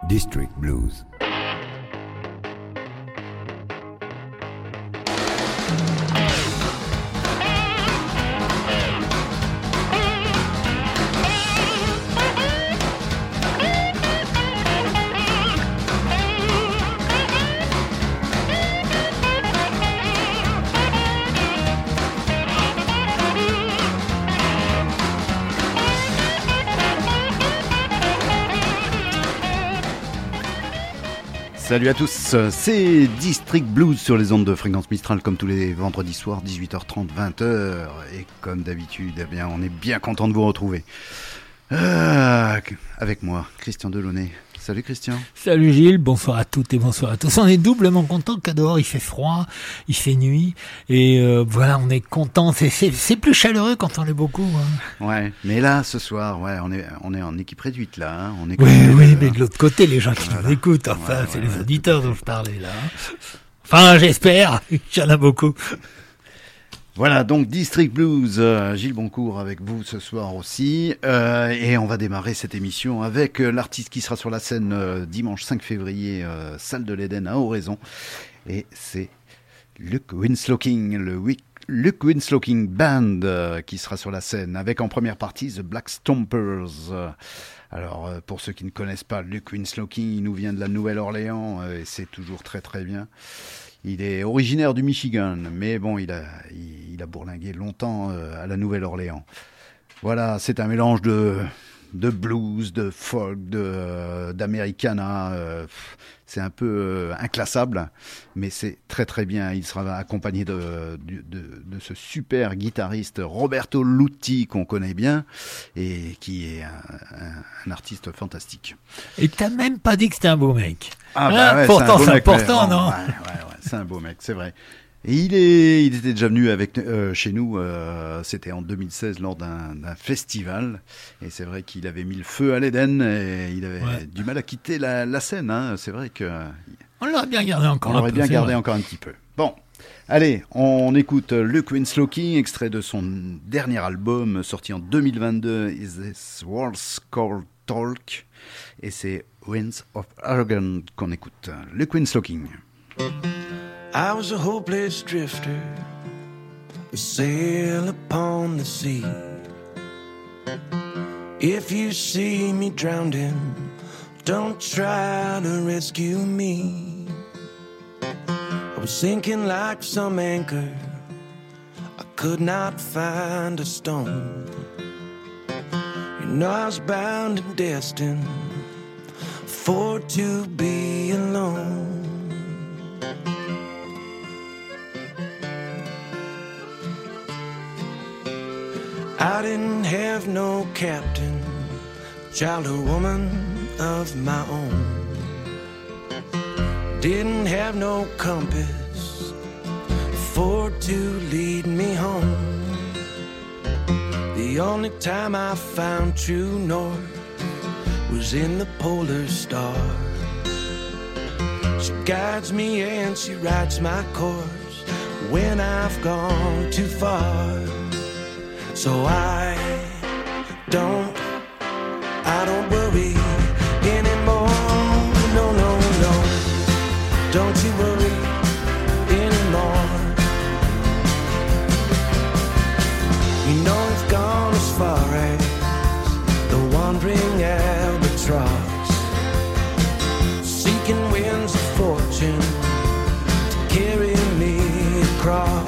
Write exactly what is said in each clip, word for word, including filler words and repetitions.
District Blues. Salut à tous, c'est District Blues sur les ondes de Fréquence Mistral comme tous les vendredis soirs, dix-huit heures trente, vingt heures. Et comme d'habitude, eh bien, on est bien content de vous retrouver. Euh, avec moi, Christian Delaunay. Salut Christian. Salut Gilles, bonsoir à toutes et bonsoir à tous. On est doublement content qu'à dehors il fait froid, il fait nuit et euh, voilà, on est content. C'est, c'est, c'est plus chaleureux quand on est beaucoup. Hein. Ouais, mais là ce soir, ouais, on est on est en équipe réduite là. Hein. On est oui, oui, mais de l'autre côté, les gens qui voilà. nous écoutent, enfin, ouais, c'est ouais, les ouais, auditeurs dont je parlais là. Enfin, j'espère, il y en a beaucoup. Voilà, donc District Blues, euh, Gilles Boncourt avec vous ce soir aussi. Euh, et on va démarrer cette émission avec euh, l'artiste qui sera sur la scène euh, dimanche cinq février, euh, salle de l'Éden à Oraison. Et c'est Luke Winslow King, le Wick. Luke Winslow King Band euh, qui sera sur la scène avec en première partie The Black Stompers. Euh, alors euh, pour ceux qui ne connaissent pas Luke Winslow King, il nous vient de la Nouvelle-Orléans euh, et c'est toujours très très bien. Il est originaire du Michigan, mais bon, il a, il, il a bourlingué longtemps euh, à la Nouvelle-Orléans. Voilà, c'est un mélange de, de blues, de folk, de, euh, d'Americana. Euh, c'est un peu euh, inclassable, mais c'est très très bien. Il sera accompagné de, de, de, de ce super guitariste Roberto Lutti qu'on connaît bien et qui est un, un, un artiste fantastique. Et t'as même pas dit que c'était un beau mec. Ah bah ouais, pourtant, c'est, c'est mec, important, ouais, non ouais, ouais, ouais, c'est un beau mec, c'est vrai. Et il est, il était déjà venu avec euh, chez nous. Euh, c'était en deux mille seize lors d'un, d'un festival. Et c'est vrai qu'il avait mis le feu à l'Éden et il avait ouais. du mal à quitter la, la scène. Hein. C'est vrai que on l'aurait bien gardé encore. On l'aurait un bien peu, gardé vrai. encore un petit peu. Bon, allez, on écoute Luke Winslow King, extrait de son dernier album sorti en deux mille vingt-deux, Is This World's Called Talk, et c'est Winds of Arrogance qu'on écoute. Luke Winslow King. I was a hopeless drifter, a sail upon the sea. If you see me drowning, don't try to rescue me. I was sinking like some anchor, I could not find a stone. You know I was bound and destined for to be alone. I didn't have no captain, child or woman of my own. Didn't have no compass for to lead me home. The only time I found true north was in the polar star. She guides me and she rides my course when I've gone too far. So I don't, I don't worry anymore. No, no, no, don't you worry anymore. You know it's gone as far as the wandering albatross, seeking winds of fortune to carry me across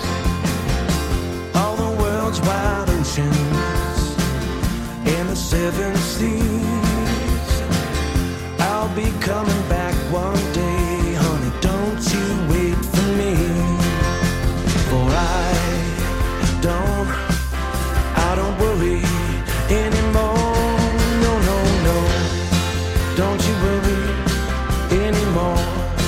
wide oceans and the seven seas. I'll be coming back one day, honey, don't you wait for me. For I don't, I don't worry anymore. No, no, no, don't you worry anymore.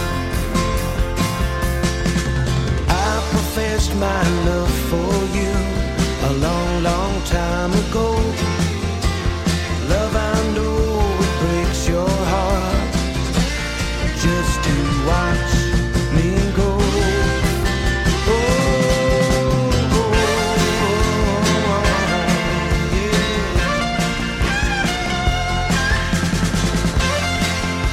I professed my love for you a long, long time ago. Love, I know it breaks your heart just to watch me go. Oh, oh, oh, yeah.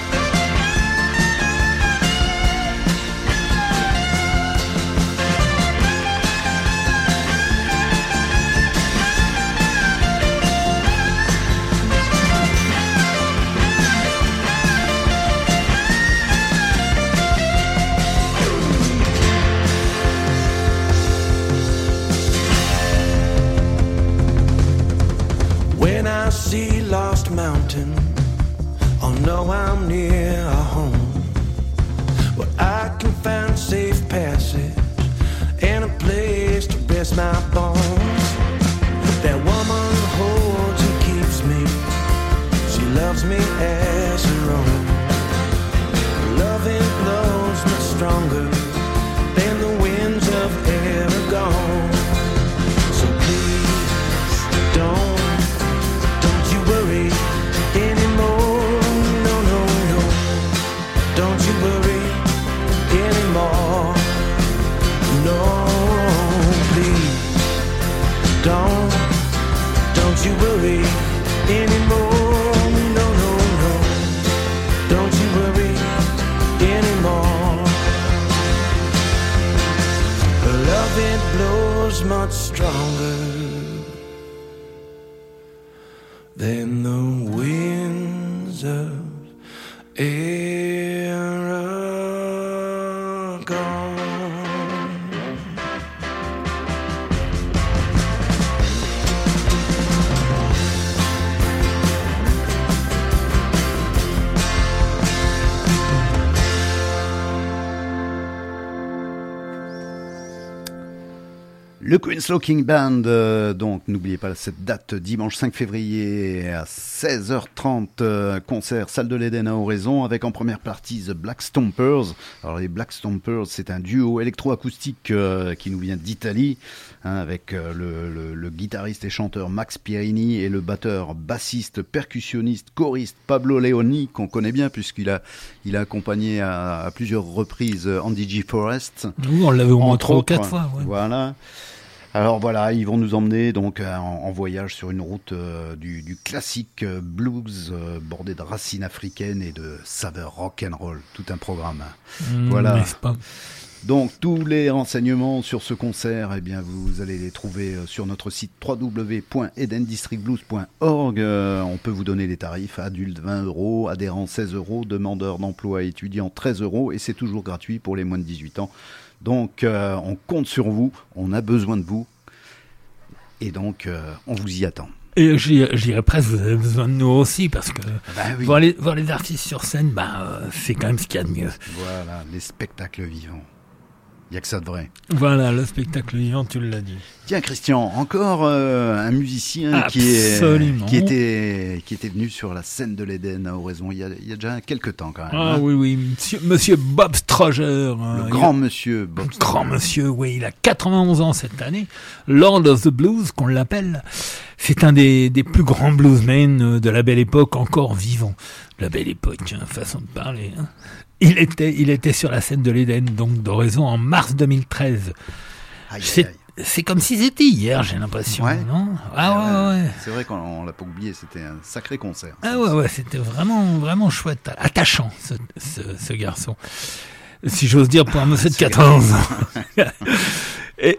mountain, I'll know I'm near a home where I can find safe passage and a place to rest my bones. That woman holds and keeps me, she loves me as her own. Loving blows much stronger than the winds of Aragon. So please don't, don't you worry anymore. No, no, no, don't you worry anymore. No, please don't, don't you worry anymore. No, no, no, don't you worry anymore. Love it blows much stronger than the winds of Aragon. Le Queen's Locking Band, euh, donc n'oubliez pas cette date, dimanche cinq février à seize heures trente, euh, concert salle de l'Éden à Oraison, avec en première partie The Black Stompers. Alors les Black Stompers, c'est un duo électroacoustique euh, qui nous vient d'Italie, hein, avec euh, le, le, le guitariste et chanteur Max Pierini et le batteur, bassiste, percussionniste, choriste Pablo Leoni, qu'on connaît bien puisqu'il a, il a accompagné à, à plusieurs reprises Andy G. Forrest. Oui, on l'avait au moins trois ou quatre fois. Ouais. Voilà. Alors voilà, ils vont nous emmener donc en, en voyage sur une route euh, du, du classique euh, blues euh, bordé de racines africaines et de saveurs rock and roll, tout un programme. Mmh, voilà. N'est-ce pas ? Donc tous les renseignements sur ce concert, eh bien vous allez les trouver sur notre site w w w point eden district blues point org. Euh, on peut vous donner les tarifs: adultes vingt euros, adhérents seize euros, demandeurs d'emploi et étudiants treize euros, et c'est toujours gratuit pour les moins de dix-huit ans. Donc euh, on compte sur vous, on a besoin de vous, et donc euh, on vous y attend. Et je dirais presque, vous avez besoin de nous aussi, parce que bah oui. voir, les, voir les artistes sur scène, bah, euh, c'est quand même ce qu'il y a de mieux. Voilà, les spectacles vivants. Il n'y a que ça de vrai. Voilà, le spectacle vivant, tu l'as dit. Tiens, Christian, encore euh, un musicien qui, est, qui, était, qui était venu sur la scène de l'Éden à Oraison il y a, il y a déjà quelques temps quand même. Ah hein. oui, oui, monsieur, monsieur Bob Strasger. Le hein, grand a, monsieur Bob Strasger. Grand monsieur, oui, il a quatre-vingt-onze ans cette année. Lord of the Blues, qu'on l'appelle. C'est un des, des plus grands bluesmen de la belle époque, encore vivant. La belle époque, hein, façon de parler, hein. Il était, il était sur la scène de l'Éden, donc d'Oraison, en mars deux mille treize. Aïe, c'est, aïe, aïe. c'est comme si c'était hier, j'ai l'impression, ouais. non ? Ah ouais, ouais. C'est vrai qu'on l'a pas oublié, c'était un sacré concert. Ah ouais, ouais, c'était vraiment, vraiment chouette, attachant, ce, ce, ce garçon. Si j'ose dire, pour un monsieur de quatre-vingts ans. Et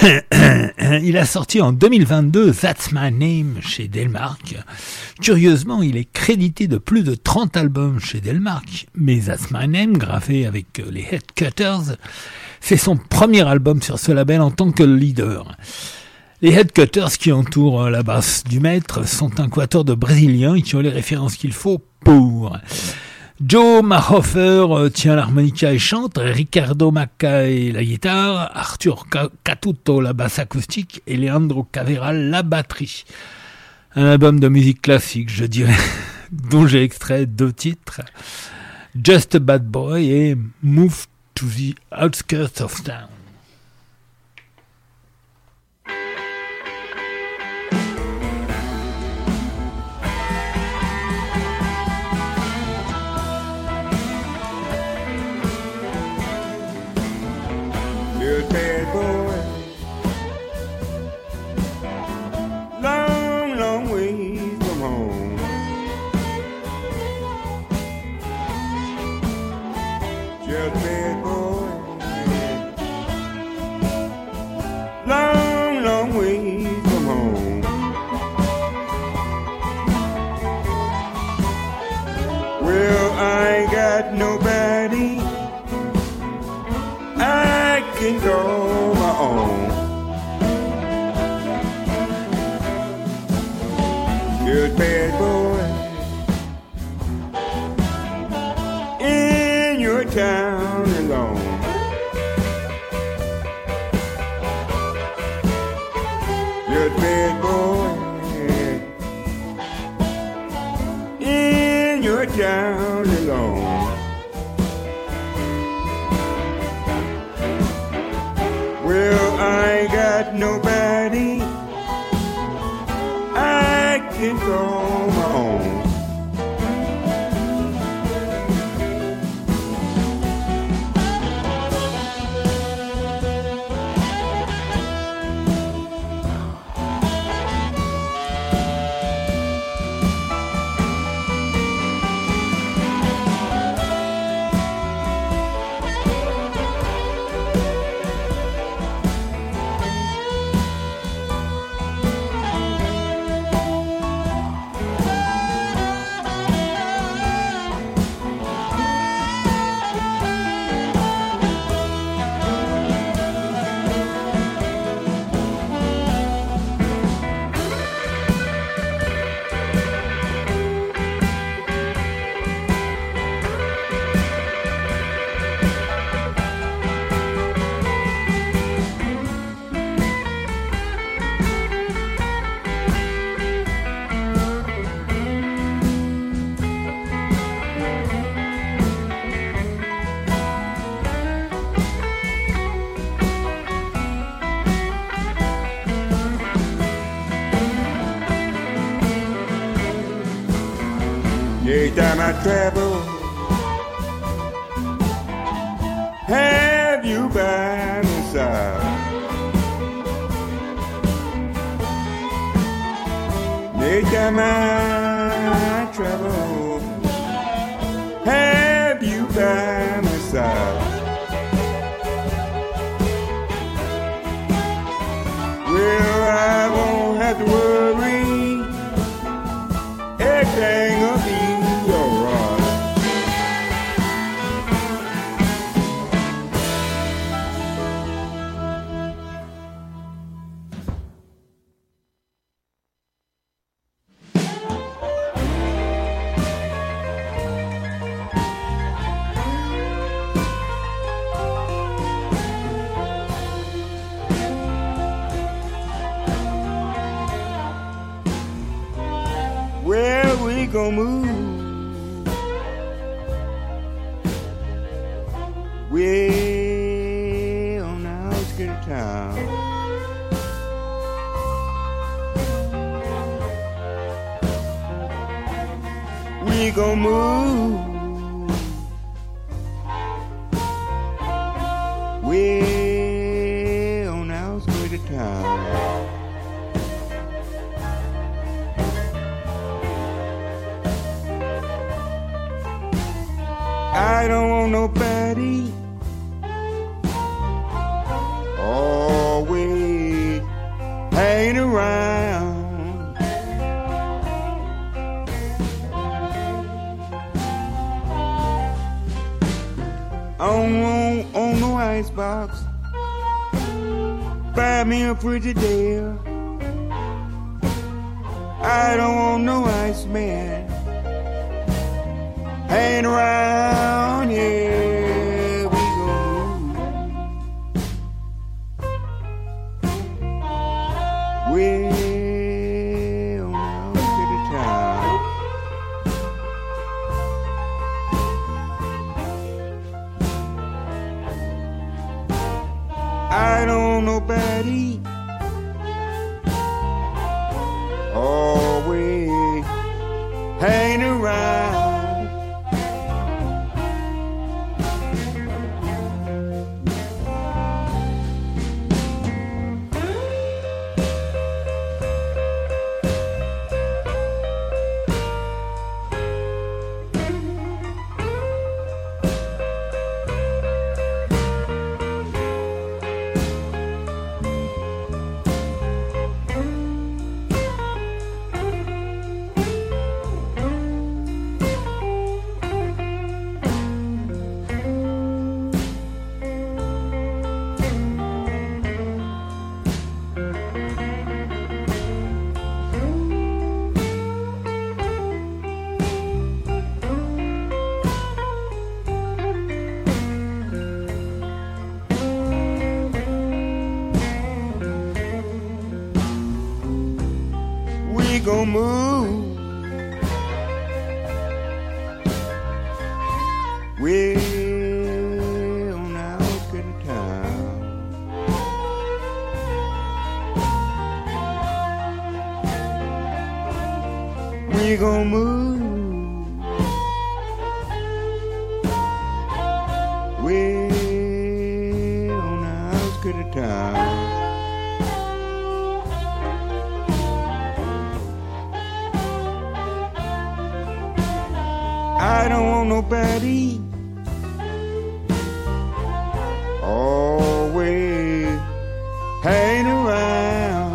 il a sorti en deux mille vingt-deux That's My Name chez Delmark. Curieusement, il est crédité de plus de trente albums chez Delmark, mais That's My Name, gravé avec les Headcutters, c'est son premier album sur ce label en tant que leader. Les Headcutters qui entourent la basse du maître sont un quatuor de Brésiliens qui ont les références qu'il faut pour... Joe Mahofer tient l'harmonica et chante, Ricardo Mackay la guitare, Arthur Catuto la basse acoustique et Leandro Caveral la batterie. Un album de musique classique, je dirais, dont j'ai extrait deux titres, Just a Bad Boy et Move to the Outskirts of Town. Bad boy, long, long ways from home. Just bad boy, long, long ways from home. Well, I ain't got nobody I can go my own. Good bad boy, town alone. Just bad boy in your town alone. Well, I ain't got nobody I can call my own. Every time I travel, have you by my side. Every time I travel, have you by my side. Well, I won't have to worry, everything will be alright. Well, we gon' move way on the outskirts of town. We gon' move way on the outskirts of town. I don't want nobody always hanging around. I don't want on no icebox. Buy me a Frigidaire. I don't want no ice man hanging around, yeah, we gon' move way on out to the town. I don't want nobody always hanging around. gonna move way on the outskirts of town. We gonna move way on the outskirts of town. I don't want nobody always hanging around.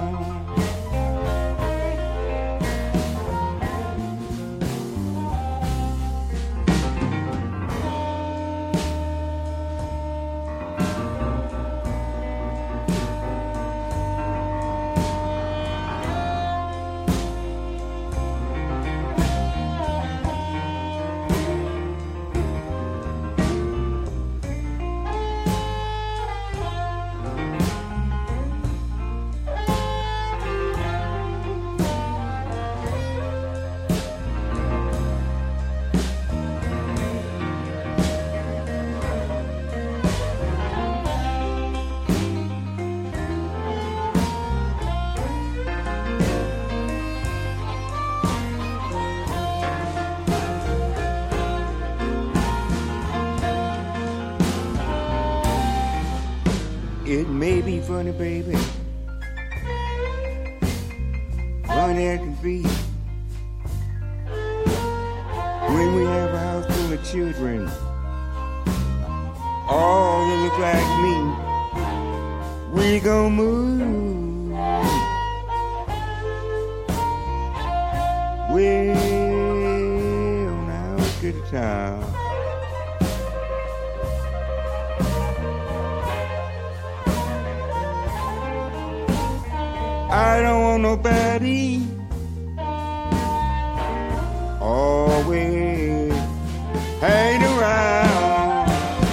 It may be funny, baby, funny as can be, when we have a house full of children, all that look like me. We gon' move way on the outskirts of town. I don't want nobody always hanging around.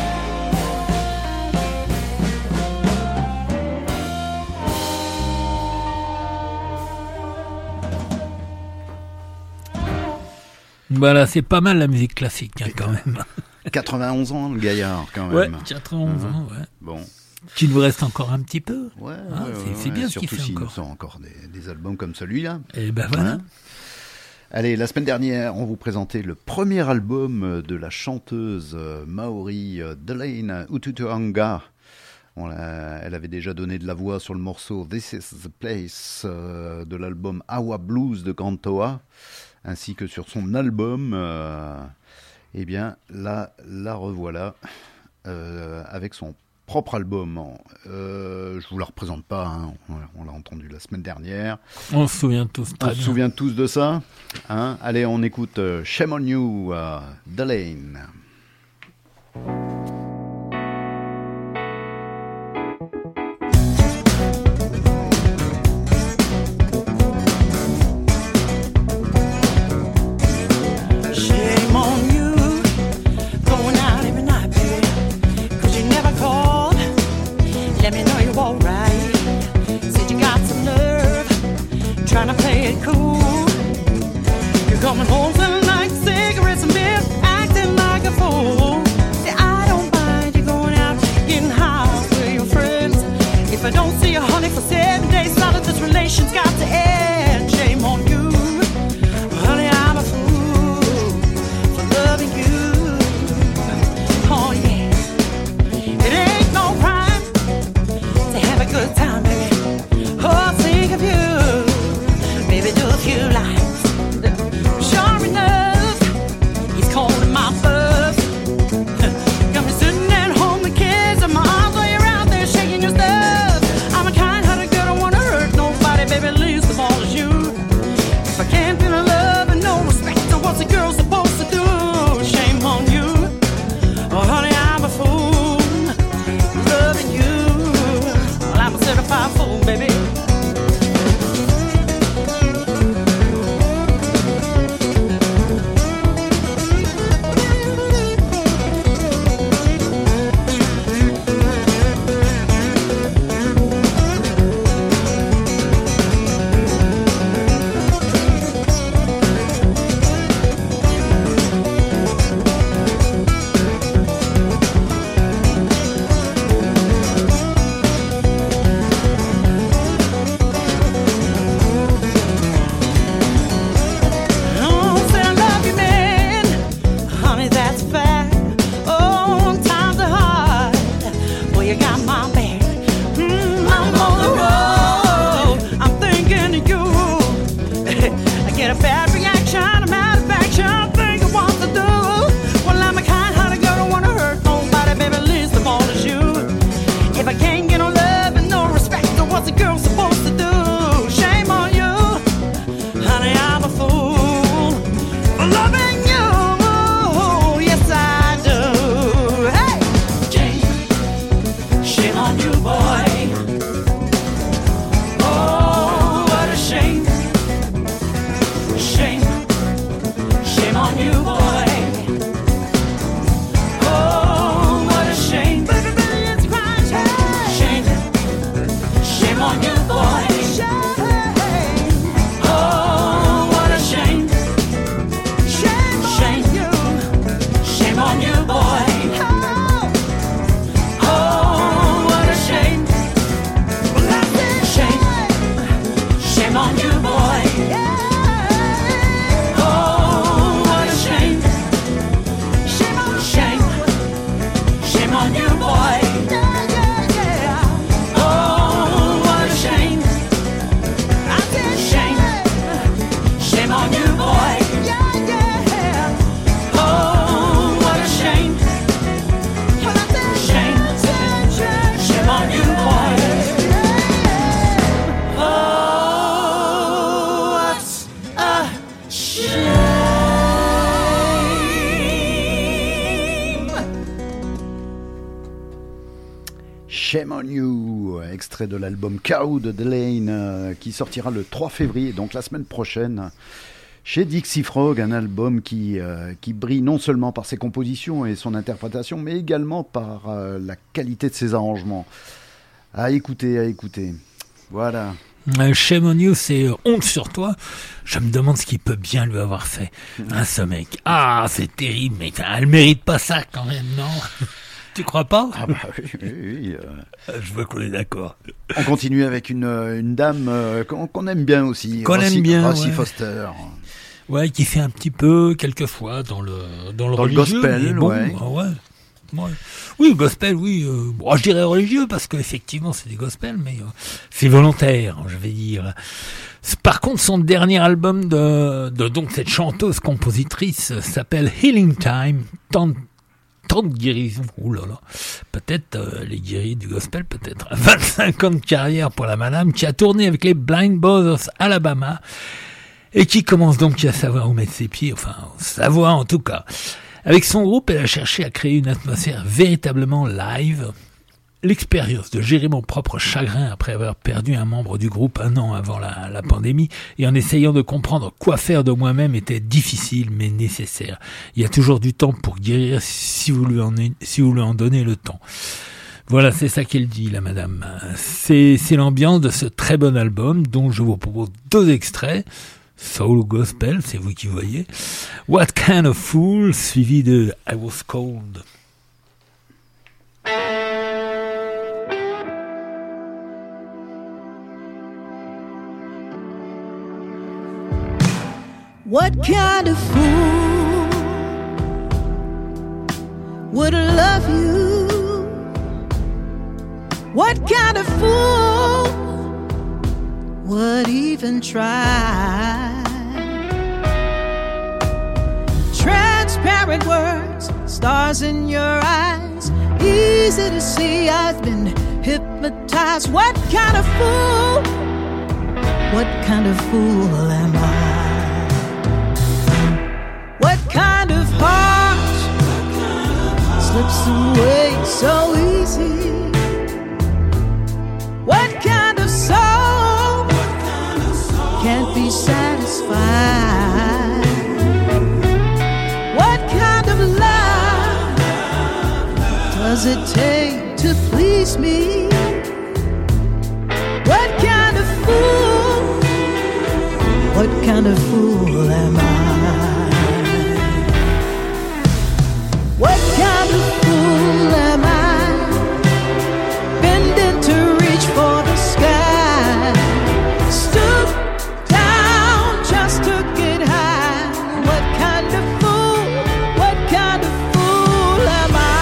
Voilà, c'est pas mal la musique classique hein, quand même. quatre-vingt-onze ans, le gaillard, quand Ouais, même. quatre-vingt-onze ans, ouais. Bon. Qu'il vous reste encore un petit peu. Ouais, Ah, ouais, c'est- ouais, c'est ouais. bien ce qu'il Surtout fait s'il nous encore. sort encore des, des albums comme celui-là. Et ben voilà. Hein. Allez, la semaine dernière, on vous présentait le premier album de la chanteuse euh, maori euh, Delaine Ututuanga. On l'a- elle avait déjà donné de la voix sur le morceau This Is The Place euh, de l'album Awa Blues de Gantoa, ainsi que sur son album. Euh, eh bien, là, la revoilà euh, avec son propre album. Euh, je vous la représente pas, hein, on, on l'a entendu la semaine dernière. On se souvient tous On très se bien. souvient tous de ça, hein. Allez, on écoute euh, Shame on You, euh, Delaine. Shame on you, going out every night, baby. 'Cause you never called, let me know you're alright. Said you got some nerve, trying to play it cool. You're coming home smelling like cigarettes and beer, acting like a Shame on You, extrait de l'album Cow de Delane, euh, qui sortira le trois février, donc la semaine prochaine, chez Dixie Frog, un album qui, euh, qui brille non seulement par ses compositions et son interprétation, mais également par euh, la qualité de ses arrangements. À écouter, à écouter. Voilà. Euh, Shame on You, c'est euh, honte sur toi. Je me demande ce qu'il peut bien lui avoir fait, hein, ce mec. Ah, c'est terrible, mais elle mérite pas ça quand même, non? Tu crois pas? Ah bah oui, oui, oui, euh... Je vois qu'on est d'accord. On continue avec une, une dame euh, qu'on, qu'on aime bien aussi. Qu'on Rossi, aime bien, Rossi ouais. Foster. Ouais, qui fait un petit peu, quelquefois, dans le, dans le Dans le religieux. gospel, mais bon, ouais. ah ouais. Ouais. Oui, le gospel, oui. Euh, bon, je dirais religieux parce qu'effectivement, c'est des gospels, mais euh, c'est volontaire, je vais dire. Par contre, son dernier album de, de donc cette chanteuse compositrice euh, s'appelle Healing Time. Tant, tant de guérisons. Ouh là là. Peut-être euh, les guéris du gospel, peut-être. vingt-cinq ans de carrière pour la madame qui a tourné avec les Blind Brothers Alabama et qui commence donc à savoir où mettre ses pieds. Enfin, savoir en tout cas. Avec son groupe, elle a cherché à créer une atmosphère véritablement live. L'expérience de gérer mon propre chagrin après avoir perdu un membre du groupe un an avant la, la pandémie et en essayant de comprendre quoi faire de moi-même était difficile mais nécessaire. Il y a toujours du temps pour guérir si vous lui en, si vous lui en donnez le temps. Voilà, c'est ça qu'elle dit, la madame. C'est, c'est l'ambiance de ce très bon album dont je vous propose deux extraits. Soul Gospel, c'est vous qui voyez. What Kind of Fool, suivi de I Was Cold. What kind of fool would love you? What kind of fool would even try? Transparent words, stars in your eyes, easy to see I've been hypnotized. What kind of fool? What kind of fool am I? What kind of heart slips away so easy? What kind of soul can't be satisfied? What kind of love does it take to please me? What kind of fool? What kind of fool am I? What kind of fool am I? Bending to reach for the sky, stoop down just to get high. What kind of fool, what kind of fool am I?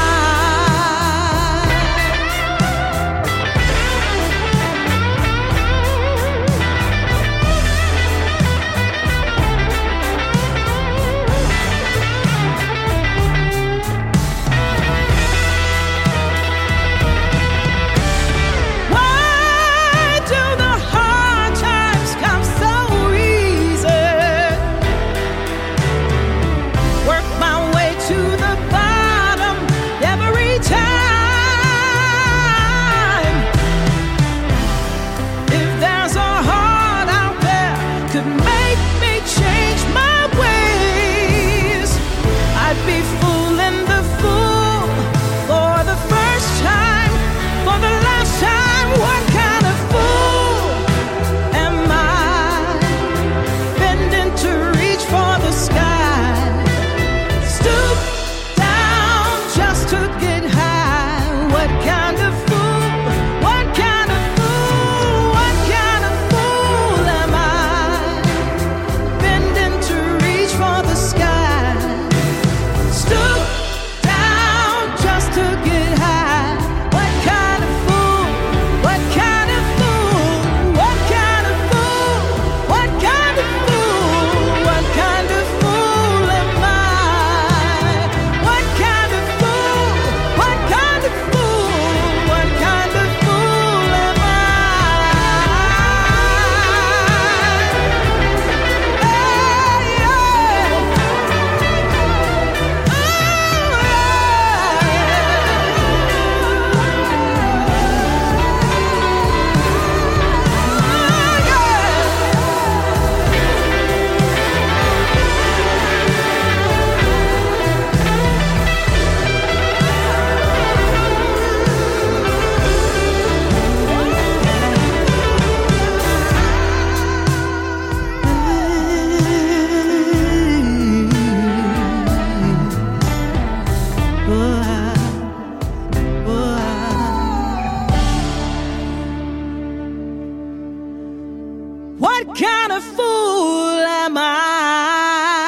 What kind of fool am I?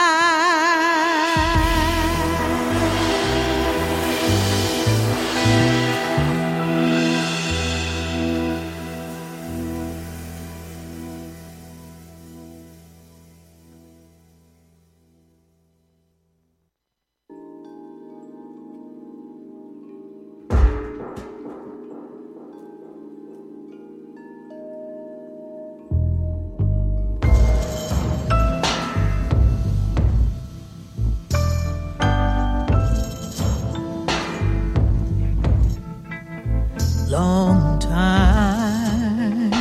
Long time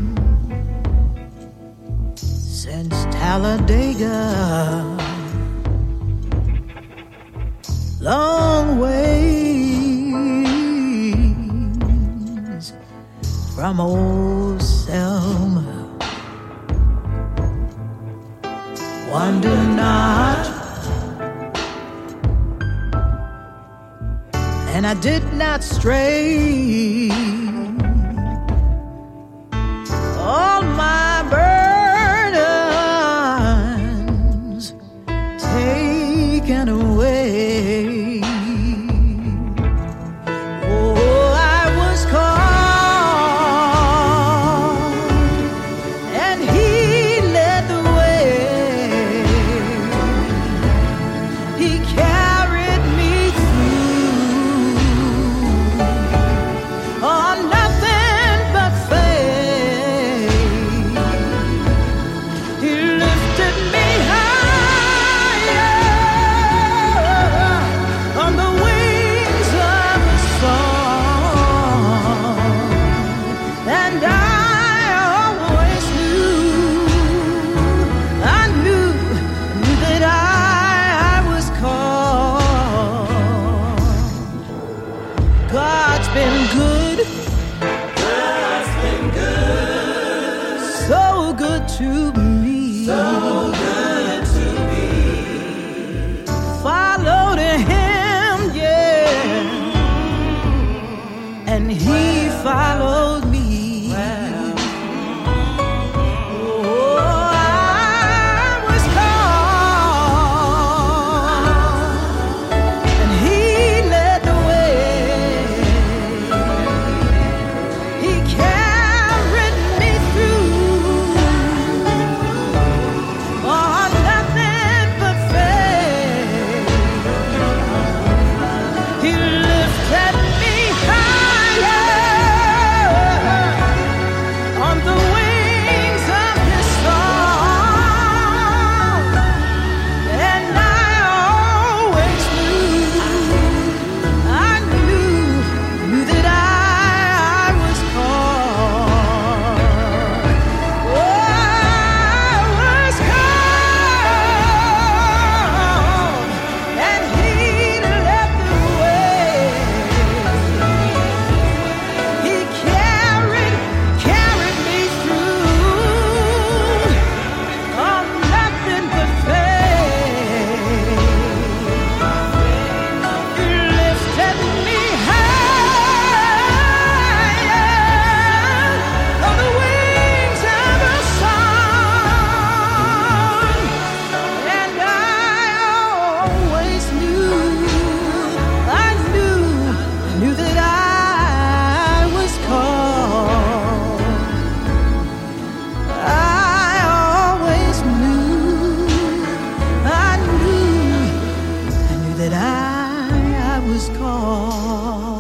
since Talladega, long ways from old Selma. Wonder not, and I did not stray. All my burdens taken away. Oh, I was called, and He led the way. He carried me through. Oh, nothing but faith. He lifted me higher on the wings of a song, and I always knew, I knew, knew that I, I was called. God's been good. God's been good. So good to me. So good to me. Followed Him, yeah. And He followed me. Oh, I was called, and He led the way. He carried me through. Oh, nothing but faith. He lifted me higher on the wings of His song, and I always knew, I knew, knew that I, I was called. Oh, I was called, and He led the way. He carried, carried me through. Oh, nothing but faith. He lifted me higher on the wings of a song, and I always knew, I knew, knew that I was called. I always knew, I knew, I knew that I, I was called.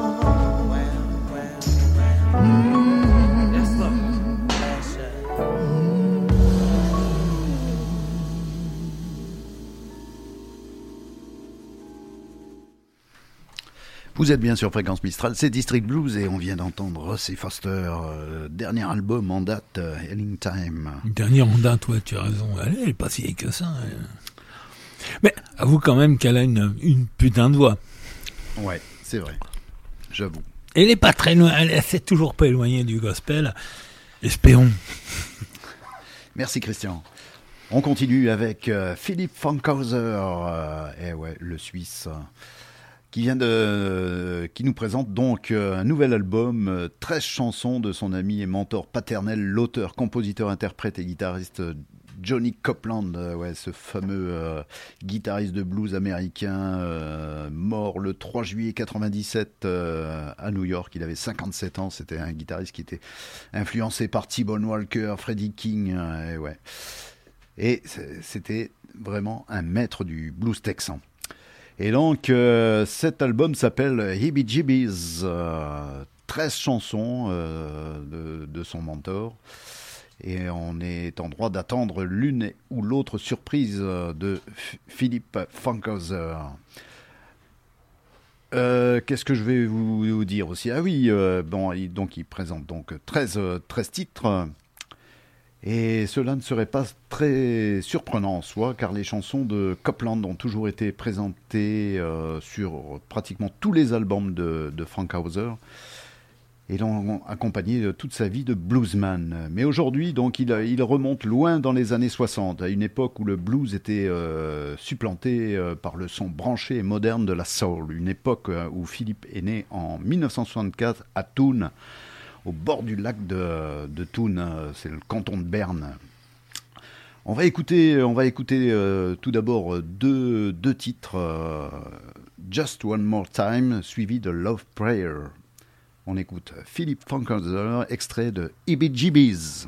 Vous êtes bien sur Fréquence Mistral, c'est District Blues et on vient d'entendre Ross et Foster, euh, dernier album en date, euh, Healing Time. Dernière en date, toi, tu as raison. Elle, elle est pas si vieille que ça. Elle. Mais avoue quand même qu'elle a une, une putain de voix. Ouais, c'est vrai, j'avoue. Elle est pas très loin, elle, elle s'est toujours pas éloignée du gospel. Espérons. Merci Christian. On continue avec euh, Philippe Fankhauser, euh, eh ouais, le Suisse, euh, qui vient de, qui nous présente donc un nouvel album, treize chansons de son ami et mentor paternel, l'auteur, compositeur, interprète et guitariste Johnny Copeland, ouais, ce fameux euh, guitariste de blues américain, euh, mort le trois juillet quatre-vingt-dix-sept euh, à New York. Il avait cinquante-sept ans. C'était un guitariste qui était influencé par T-Bone Walker, Freddie King, euh, et ouais. Et c'était vraiment un maître du blues texan. Et donc, euh, cet album s'appelle Heebie Jeebies, euh, treize chansons euh, de, de son mentor. Et on est en droit d'attendre l'une ou l'autre surprise de F- Philip Funkhauser. Euh, qu'est-ce que je vais vous, vous dire aussi ? Ah oui, euh, bon, il, donc il présente donc treize, treize titres. Et cela ne serait pas très surprenant en soi, car les chansons de Copeland ont toujours été présentées euh, sur pratiquement tous les albums de, de Funkhauser. Et l'ont accompagné de toute sa vie de bluesman. Mais aujourd'hui, donc, il, il remonte loin dans les années soixante, à une époque où le blues était euh, supplanté euh, par le son branché et moderne de la soul. Une époque euh, où Philippe est né en dix-neuf cent soixante-quatre à Thun, au bord du lac de, de Thun, euh, c'est le canton de Berne. On va écouter, on va écouter euh, tout d'abord deux, deux titres, euh, Just One More Time, suivi de Love Prayer. On écoute Philip Funkhauser, extrait de Heebie Jeebies.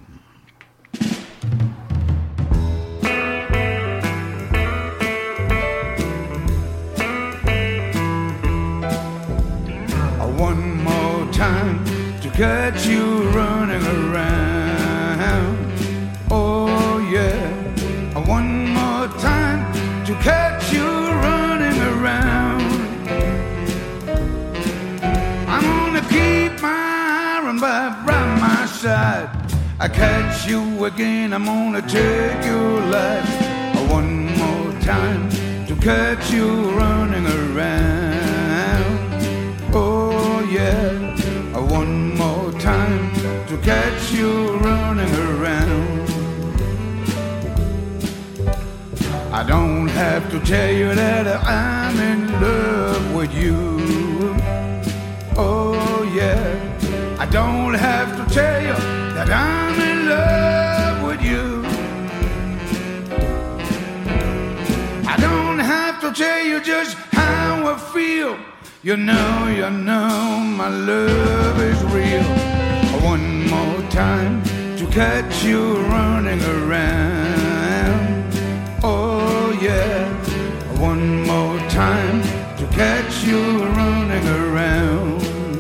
One more time to catch you running around. Oh yeah. One more time to catch you running around. I'm gonna keep my iron by my side. I catch you again, I'm gonna take your life. One more time to catch you running around. Oh yeah, one more time to catch you running around. I don't have to tell you that I'm in love with you. Oh yeah, I don't have to tell you that I'm in love with you. I don't have to tell you just how I feel. You know, you know my love is real. One more time to catch you running around. Oh yeah, one more time to catch you running around.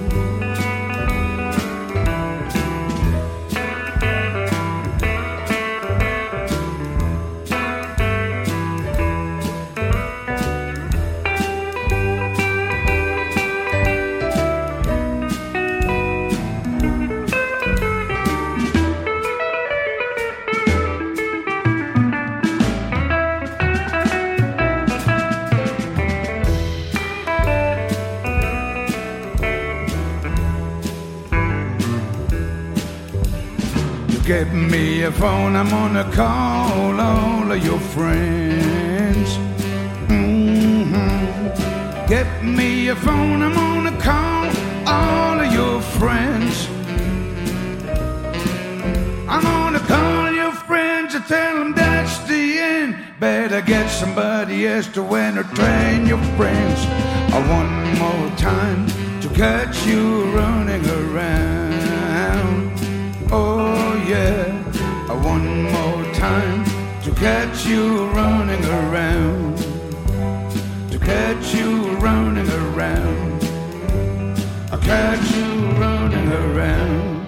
Get me a phone, I'm gonna call all of your friends. Mm-hmm. Get me a phone, I'm gonna call all of your friends. I'm gonna call your friends and tell them that's the end. Better get somebody else to entertain your friends. One more time to catch you running around. Oh yeah, one more time to catch you running around. To catch you running around. I catch you running around.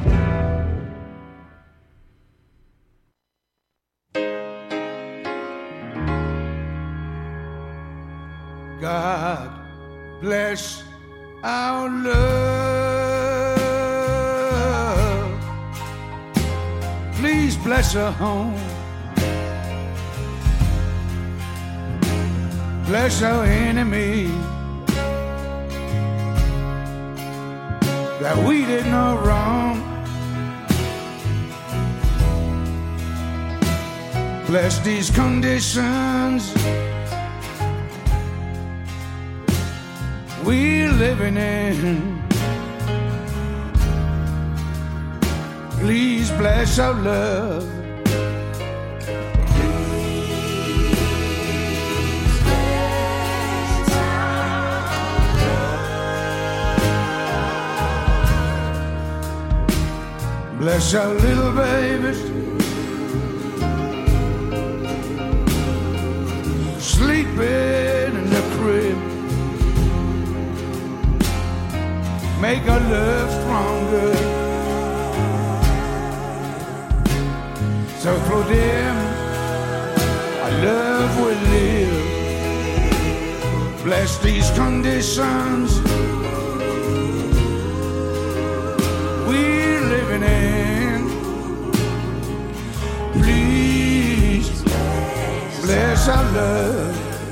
God bless our love. Please bless her home. Bless our enemy that we did no wrong. Bless these conditions living in. Please bless our love. Bless our little babies, sleeping in the crib. Make our love stronger, so through them our love will live. Bless these conditions we're living in. Please bless our love.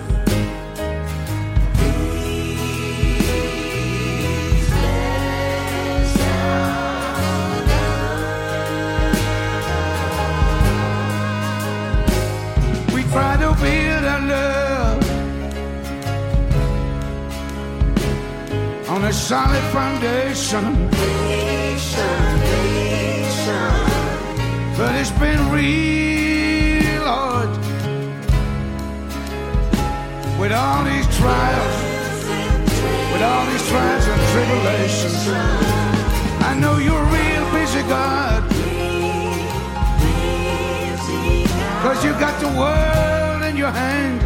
We try to build our love on a solid foundation, but it's been real hard with all these trials, with all these trials and tribulations. I know you're a real busy God, 'cause you got the world in your hand.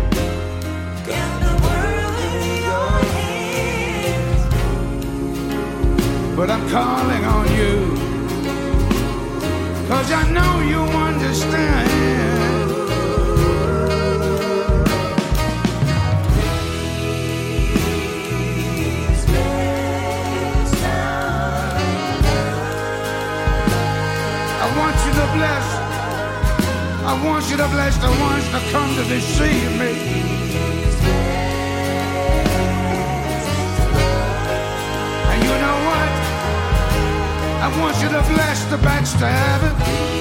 But I'm calling on you, 'cause I know you understand. I want you to bless, I want you to bless the ones that come to deceive me. And you know what? I want you to bless the backstabber.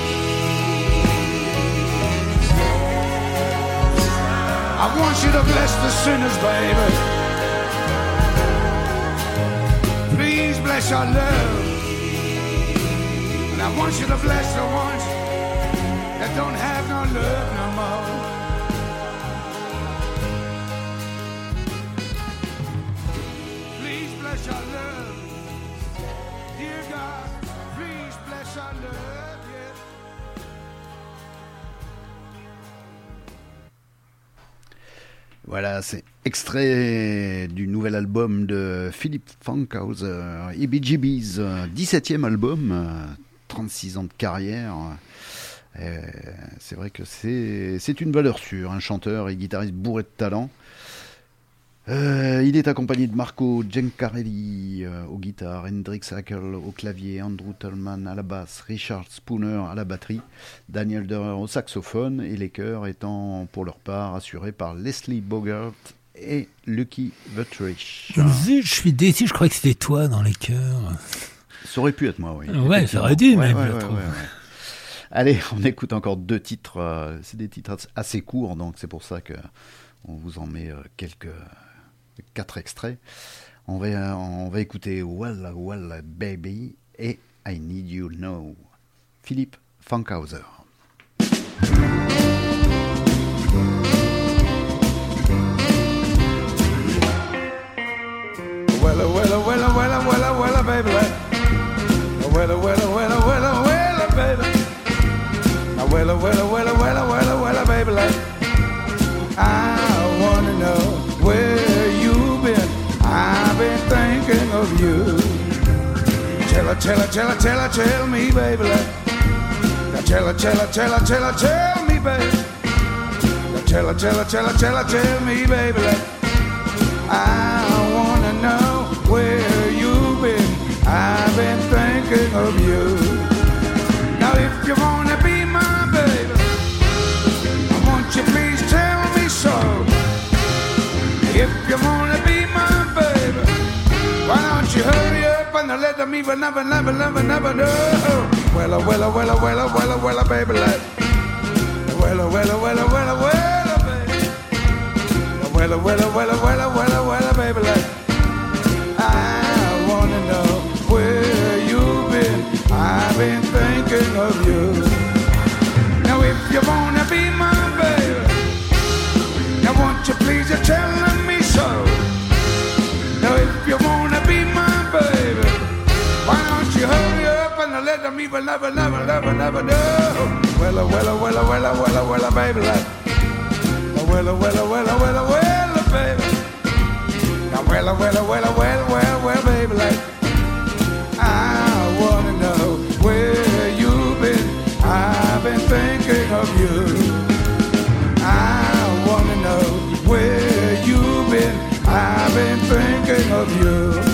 I want you to bless the sinners, baby. Please bless our love. And I want you to bless the ones that don't have no love no more. Please bless our love. Dear God, please bless our love, yeah. Voilà, c'est extrait du nouvel album de Philippe Fankhauser, E B G B's dix-septième album, trente-six ans de carrière. Et c'est vrai que c'est, c'est une valeur sûre, un chanteur et guitariste bourré de talent. Euh, il est accompagné de Marco Gencarelli euh, aux guitares, Hendrix Hackel au clavier, Andrew Tallman à la basse, Richard Spooner à la batterie, Daniel Durer au saxophone, et les chœurs étant pour leur part assurés par Leslie Bogart et Lucky Buttrich. Zut, je suis déçu, je croyais que c'était toi dans les chœurs. Ça aurait pu être moi, oui. Ouais, ça aurait dû, ouais, même, ouais, je ouais, trouve. ouais, ouais. Allez, on écoute encore deux titres. Euh, c'est des titres assez courts, donc c'est pour ça que on vous en met euh, quelques quatre extraits. On va, on va écouter Well, Well, Baby et I Need You Now. Philippe Fankhauser. Well, well, well, well, well, well, baby. Well, well, well, well, well, baby. Well, well, well, well, well, well, baby. I wanna know where you've been. I've been thinking of you. Tell her, tell her, tell her, tell her, tell me, baby. Now tell her, tell her, tell her, tell her, tell me, baby. Now tell her, tell her, tell her, tell her, tell me, baby. I wanna know where you've been. I've been thinking of you. Now if you wanna be my baby, won't you please tell me so? If you wanna be my baby, why don't you hurry up and let me never, never, never, never, never know? Well, well, well, well, well, well, baby, like. Well, well, well, well, well, baby. Well, well, well, well, well, well, baby, like. I that me will never, never, never, never do. Well, well, well, well, well, well, well, baby, like. Well, well, well, well, well, baby. Well, well, well, well, well, well, baby, like. I wanna know where you've been. I've been thinking of you. I wanna know where you've been. I've been thinking of you.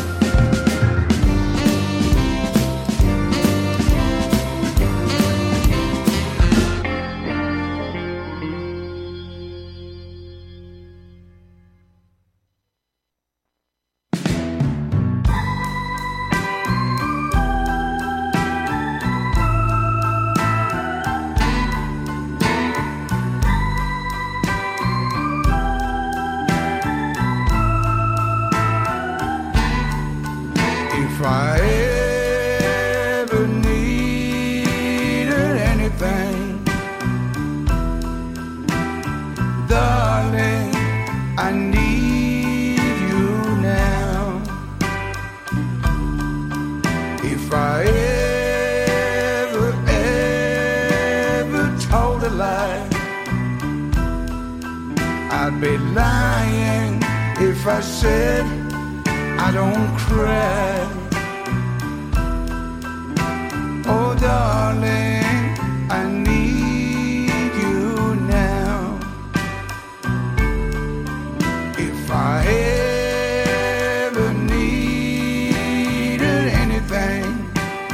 If I ever needed anything, darling, I need you now. If I ever, ever told a lie, I'd be lying if I said I don't cry. Oh, darling, I need you now. If I ever needed anything,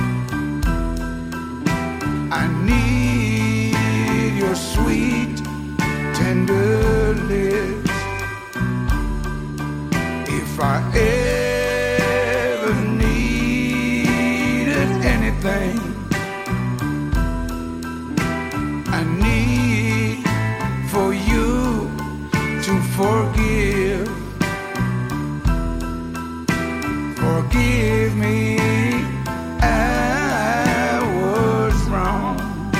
I need your sweet, tender lips. If I ever needed anything, I need for you to forgive. Forgive me, I was wrong.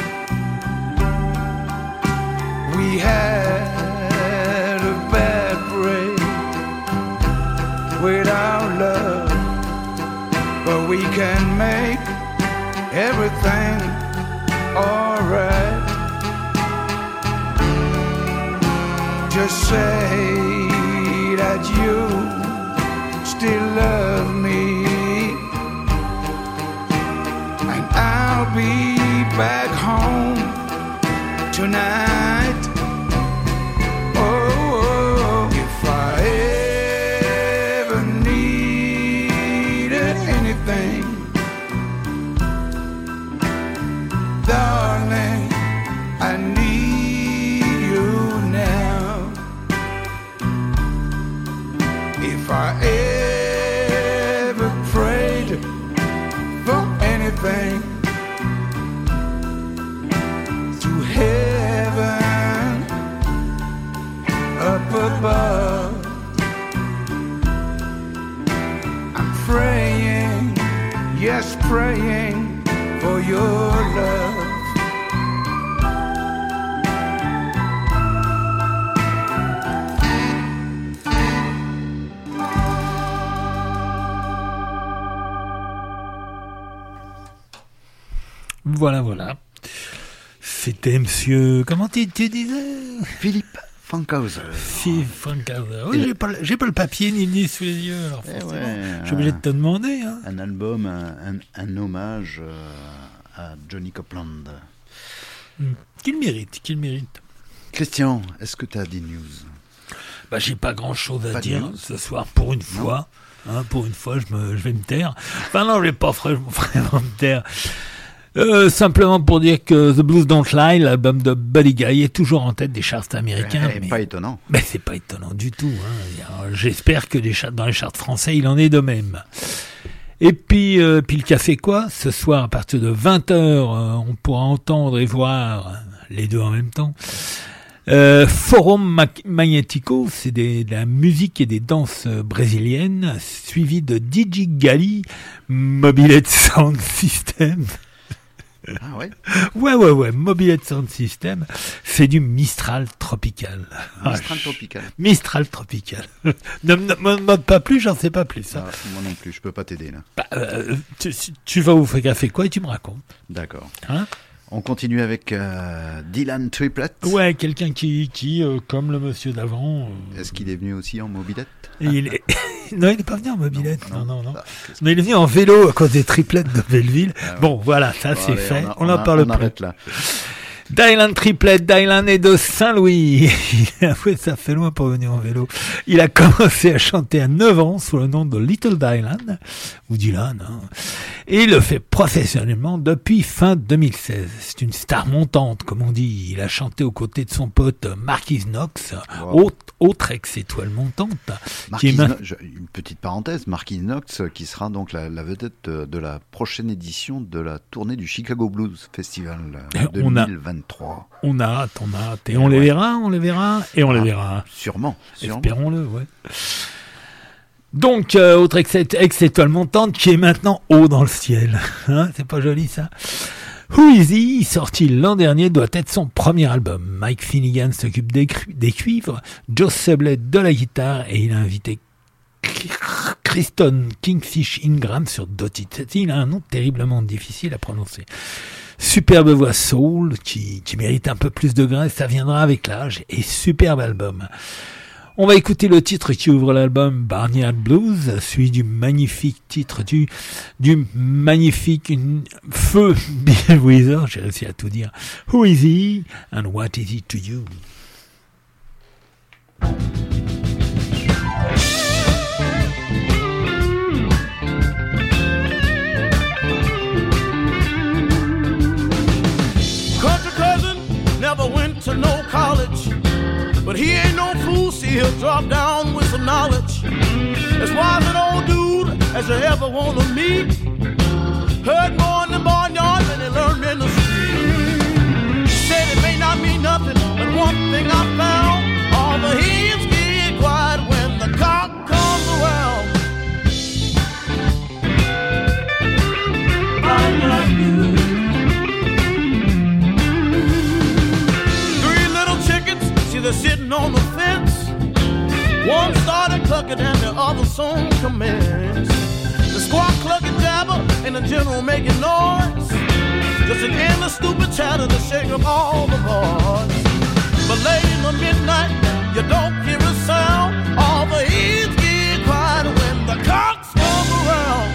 We had a bad break without love, but we can make everything alright. Just say that you still love me, and I'll be back home tonight. Oh, if I ever needed anything, darling, I need you now. If I ever prayed for anything to heaven up above, I'm praying, yes, praying for your love. Voilà, voilà. C'était monsieur... Comment tu, tu disais Philippe Fankhauser. Philippe Fankhauser. Oui, j'ai pas, j'ai pas le papier ni le livre sous les yeux. Alors Eh forcément, ouais, je suis obligé un- de te demander. Hein. Un album, un, un- un hommage euh, à Johnny Copeland. Qu'il mérite, qu'il mérite. Christian, est-ce que tu as des news? Bah, j'ai pas grand-chose à Pas de dire news. ce soir pour une fois. Hein, pour une fois, je, me, je vais me taire. Enfin non, je vais pas vraiment vraiment me taire. Euh, simplement pour dire que The Blues Don't Lie, l'album de Buddy Guy, est toujours en tête des charts américains. Eh, mais... Pas étonnant. Mais c'est pas étonnant du tout. Hein. Alors, j'espère que des charts, dans les charts français, il en est de même. Et puis, euh, puis le café quoi? Ce soir, à partir de vingt heures, euh, on pourra entendre et voir euh, les deux en même temps. Euh, Forum Ma- Magnetico, c'est des, de la musique et des danses euh, brésiliennes, suivi de D J Gali, Mobilette Sound System. Ah ouais. Ouais, ouais, ouais. Mobilette Sound System, c'est du Mistral tropical. Mistral Ah, tropical. Mistral tropical. Ne me demande pas plus, j'en sais pas plus. Hein. Ah, moi non plus, je peux pas t'aider là. Bah, euh, tu, tu vas vous faire café quoi et tu me racontes. D'accord. Hein? On continue avec euh, Dylan Triplett. Ouais, quelqu'un qui, qui euh, comme le monsieur d'avant. Euh, Est-ce qu'il est venu aussi en mobilette? il est... non, il n'est pas venu en mobilette. Non, non, non. non. Ah, Mais il est venu en vélo à cause des triplettes de Belleville. Ah ouais. Bon, voilà, ça Bon, c'est allez, fait. a- On n'en a- parle on plus. arrête là. Dylan Triplett, Dylan est de Saint-Louis. Ouais, ça fait loin pour venir en vélo. Il a commencé à chanter à neuf ans sous le nom de Little Dylan, ou Dylan, hein. Et il le fait professionnellement depuis fin deux mille seize. C'est une star montante, comme on dit. Il a chanté aux côtés de son pote Marquis Knox, Wow. autre, autre ex-étoile montante. Marquis qui est ma- No- je- une petite parenthèse, Marquis Knox, euh, qui sera donc la, la vedette de, de la prochaine édition de la tournée du Chicago Blues Festival euh, On a- deux mille vingt-trois. On a hâte, on a hâte. Et on les verra, on les verra, et on les Ah, verra. Sûrement, sûrement. Espérons-le, ouais. Donc, euh, autre ex- ex-étoile montante qui est maintenant haut dans le ciel. Hein, c'est pas joli, ça? Who Is He, sorti l'an dernier, doit être son premier album. Mike Finnegan s'occupe des, cu- des cuivres, Joe Sublett de la guitare, et il a invité Kristen Kingfish Ingram sur Dottie. Il a un nom terriblement difficile à prononcer. Superbe voix soul qui, qui mérite un peu plus de grain, ça viendra avec l'âge, et superbe album. On va écouter le titre qui ouvre l'album, Barnyard Blues, suivi du magnifique titre du, du magnifique une, feu Bill Withers, j'ai réussi à tout dire. Who is he and what is he to you? Country cousin never went to no college, but he ain't no fool, see he'll drop down with some knowledge. As wise an old dude as you ever wanna meet. Heard more in the barnyard than he learned in the street. Said it may not mean nothing, but one thing I found, all the hens get quiet when the cock comes around. Barnyard Blues. Three little chickens, see they're sitting on the fence. One started clucking and the other soon commenced. The squawk clucking jabber and the general making noise. Just an endless stupid chatter to shake up all the boys. But late in the midnight, you don't hear a sound. All the hens get quiet when the cocks come around.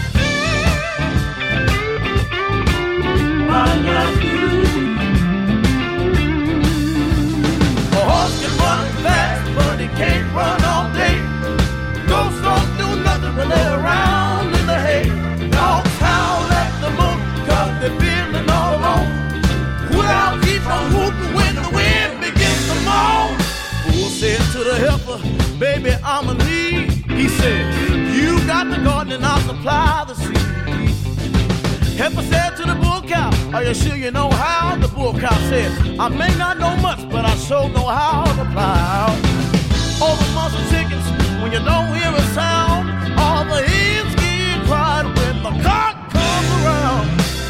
A horse can run fast, but he can't run all day. Ghosts don't do nothing but lay around in the hay. Dogs howl at the moon, cause they're feeling all alone. Well, keep on whooping when the wind begins to moan. Fool said to the heifer, baby, I'm a need. He said, you got the garden and I'll supply the seed. Heifer said to the bull cow, are you sure you know how? The bull cow said, I may not know much, but I sure know how to plow. All the muscle chickens, when you don't hear a sound, all the hens get quiet when the cock comes around.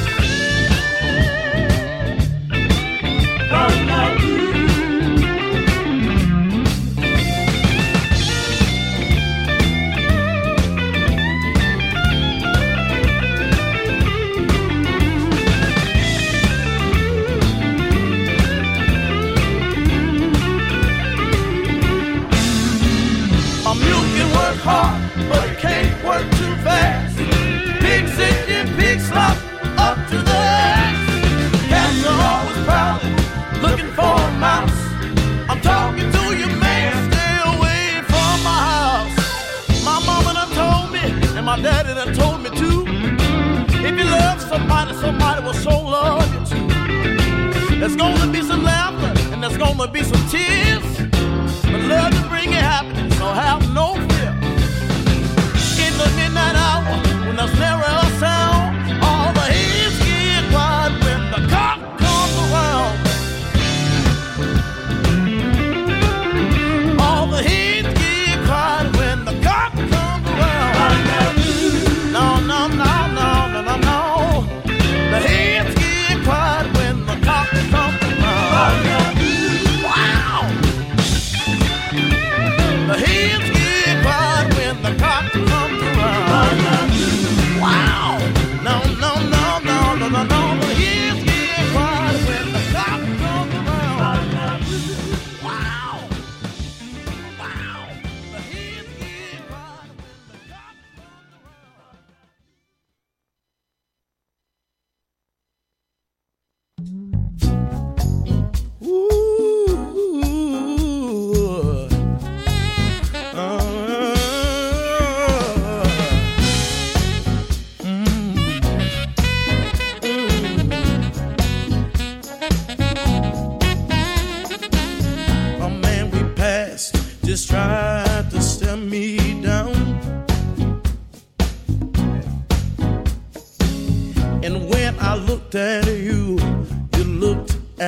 A mule can work hard, but it can't work too fast. Pig sick and pig slop up to the ass. Cats are always prowling, looking for a mouse. I'm talking to you, man, stay away from my house. My mama done told me, and my daddy done told me too. If you love somebody, somebody will so love you too. There's gonna be some laughter, and there's gonna be some tears. But love to bring you happiness, so have no fear. In the midnight hour, when there's never a sound, all the hens get quiet when the cock comes around. All the hens get quiet when the cock comes around. No, no, no, no, no, no, no. The hens get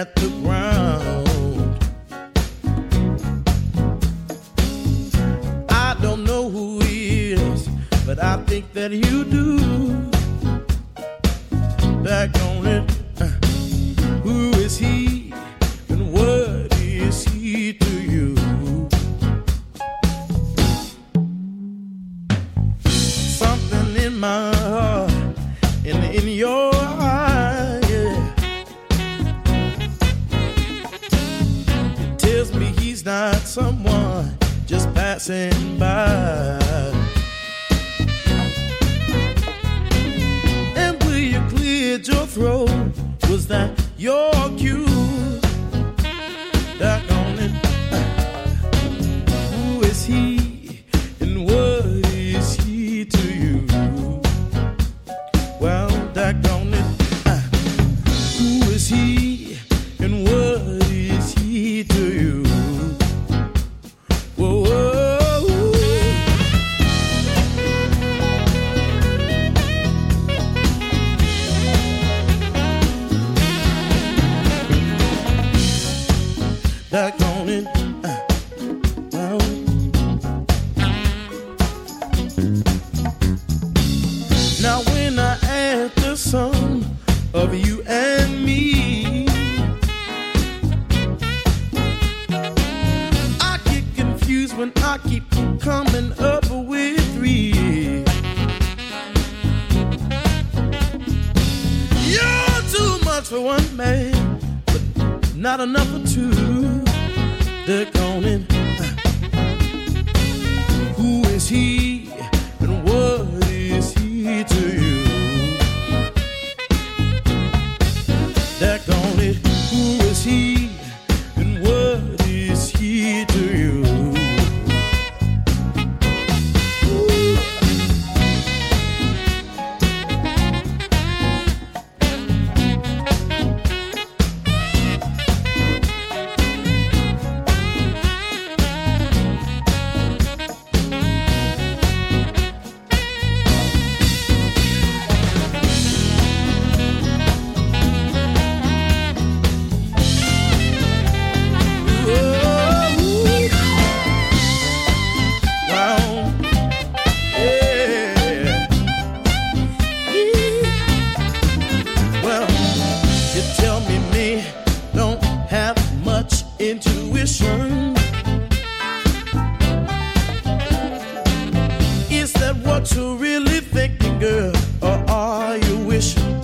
at the ground. I don't know who he is, but I think that you do. Back on it, uh, who is he and what is he to you? Something in my heart and in your eye, yeah, it tells me he's not someone just passing by. And will you clear your throat? Was that your cue? Back on it. Who is he and what is he to you? Well, back on it. Who is he and what is he to you? Whoa, whoa, whoa. Back on it. Uh, well. Now when I add the sum of you and me, I get confused when I keep coming up with three. You're too much for one man, but not enough for two. They're going. Who is he and what is he to you? They're going. Who is he and what is he to you? Ooh. Intuition. Is that what you're really thinking, girl, or are you wishing?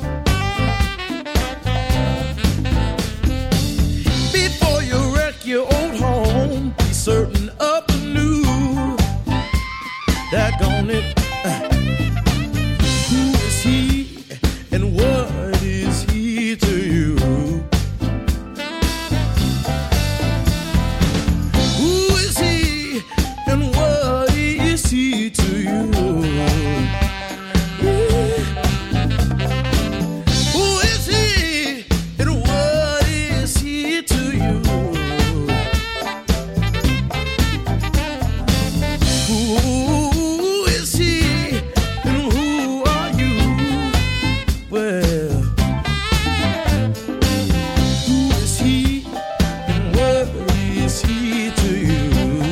Before you wreck your old home, be certain of the new. Daggone it. Uh, who is he and what is he to you? To you, yeah. Who is he and what is he to you? Who is he and who are you? Well, who is he and what is he to you?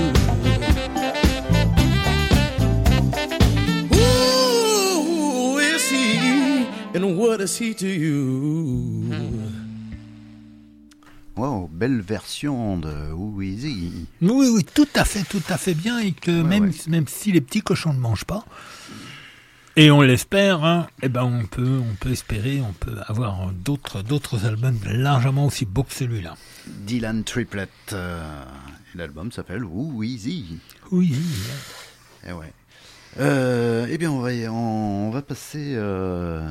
And what is he to you? Wow, belle version de Who Is He. Oui, oui, tout à fait, tout à fait bien, et que ouais, même, ouais. même si les petits cochons ne mangent pas, et on l'espère, hein, eh ben on peut, on peut espérer, on peut avoir d'autres, d'autres albums largement aussi beaux que celui-là. Dylan Triplett, euh, l'album s'appelle Who Is He. Oui. Eh ouais. Euh, eh bien, on va, on, on va passer euh,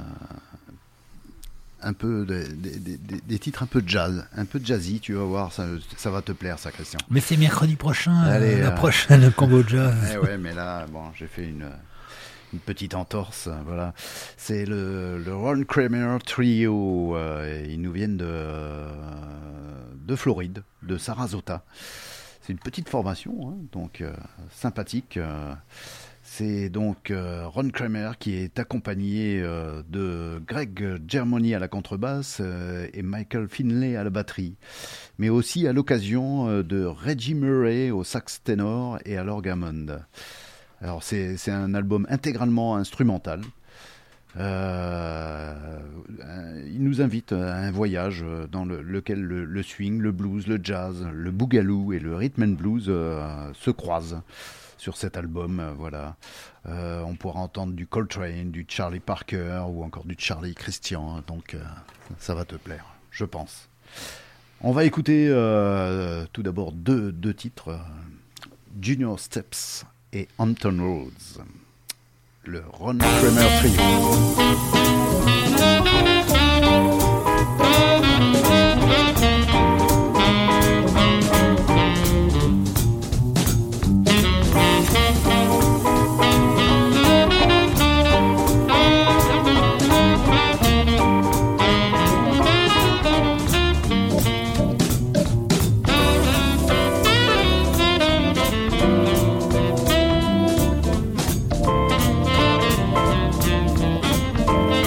un peu de, de, de, de, des titres un peu jazz, un peu jazzy. Tu vas voir, ça, ça va te plaire, ça, Christian. Mais c'est mercredi prochain, Allez, euh, la euh... prochaine combo jazz. Eh ouais, mais là, bon, j'ai fait une, une petite entorse. Voilà, c'est le, le Ron Kramer Trio. Euh, ils nous viennent de, de Floride, de Sarasota. C'est une petite formation, hein, donc euh, sympathique. Euh, C'est donc euh, Ron Kramer qui est accompagné euh, de Greg Germany à la contrebasse euh, et Michael Finlay à la batterie, mais aussi à l'occasion euh, de Reggie Murray au sax ténor et à l'orgue Hammond. Alors c'est, c'est un album intégralement instrumental. Euh, il nous invite à un voyage dans le, lequel le, le swing, le blues, le jazz, le boogaloo et le rhythm and blues euh, se croisent sur cet album. Euh, voilà, euh, on pourra entendre du Coltrane, du Charlie Parker ou encore du Charlie Christian. Donc euh, ça va te plaire, je pense. On va écouter euh, tout d'abord deux, deux titres, euh, Junior Steps et Hampton Roads. Le Ron Kramer Trio. Thank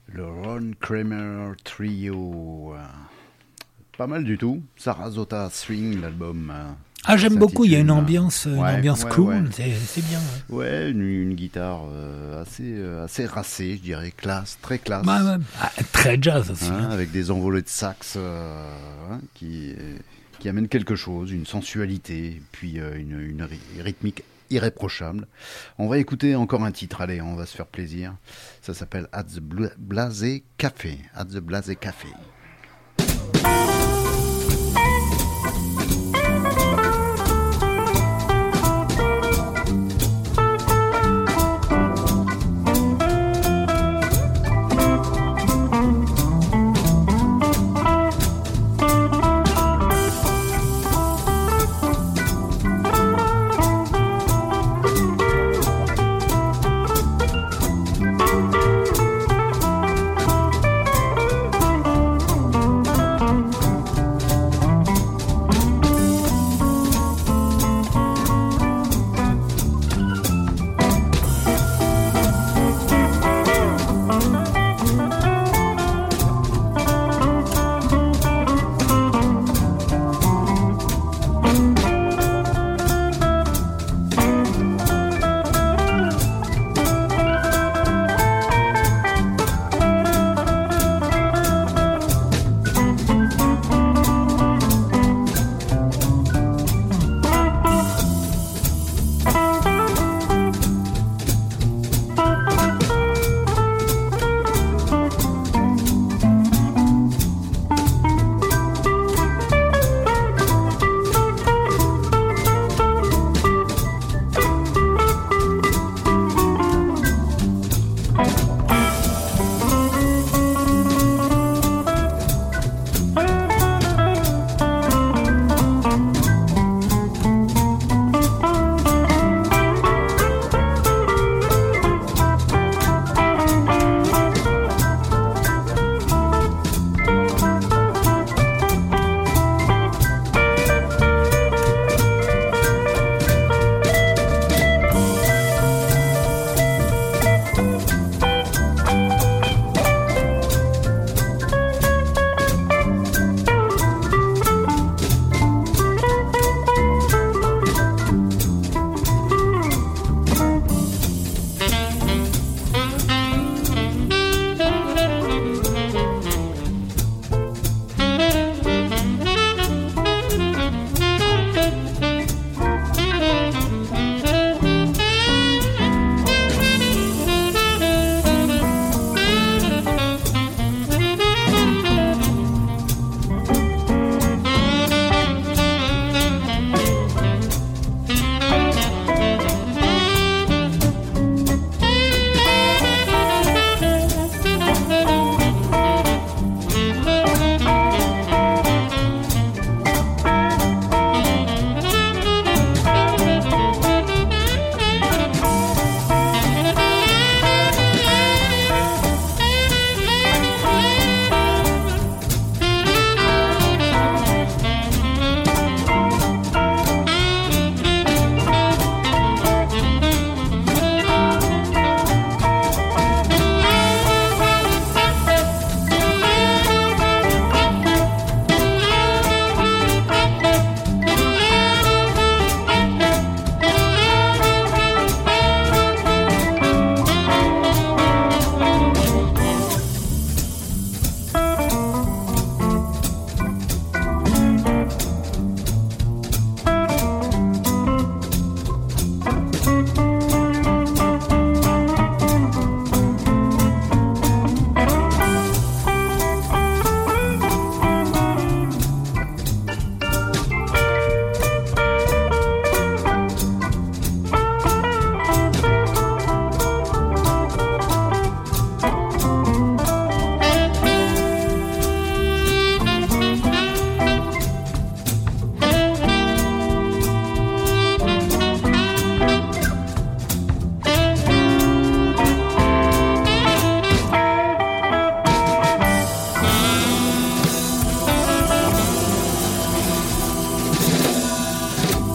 Le Ron Kramer Trio. Pas mal du tout. Sarasota Swing, l'album. Ah, j'aime beaucoup, il y a une s'intitule, ambiance, une ouais, ambiance ouais, cool, ouais. C'est, c'est bien. Ouais, Ouais, une, une guitare euh, assez, euh, assez racée, je dirais, classe, très classe. Ouais, ouais. Ah, très jazz aussi. Hein, hein. avec des envolées de sax euh, hein, qui, qui amènent quelque chose, une sensualité, puis euh, une, une ry- rythmique irréprochable. On va écouter encore un titre, allez, on va se faire plaisir. Ça s'appelle At the Bla- Blasé Café. At the Blasé Café.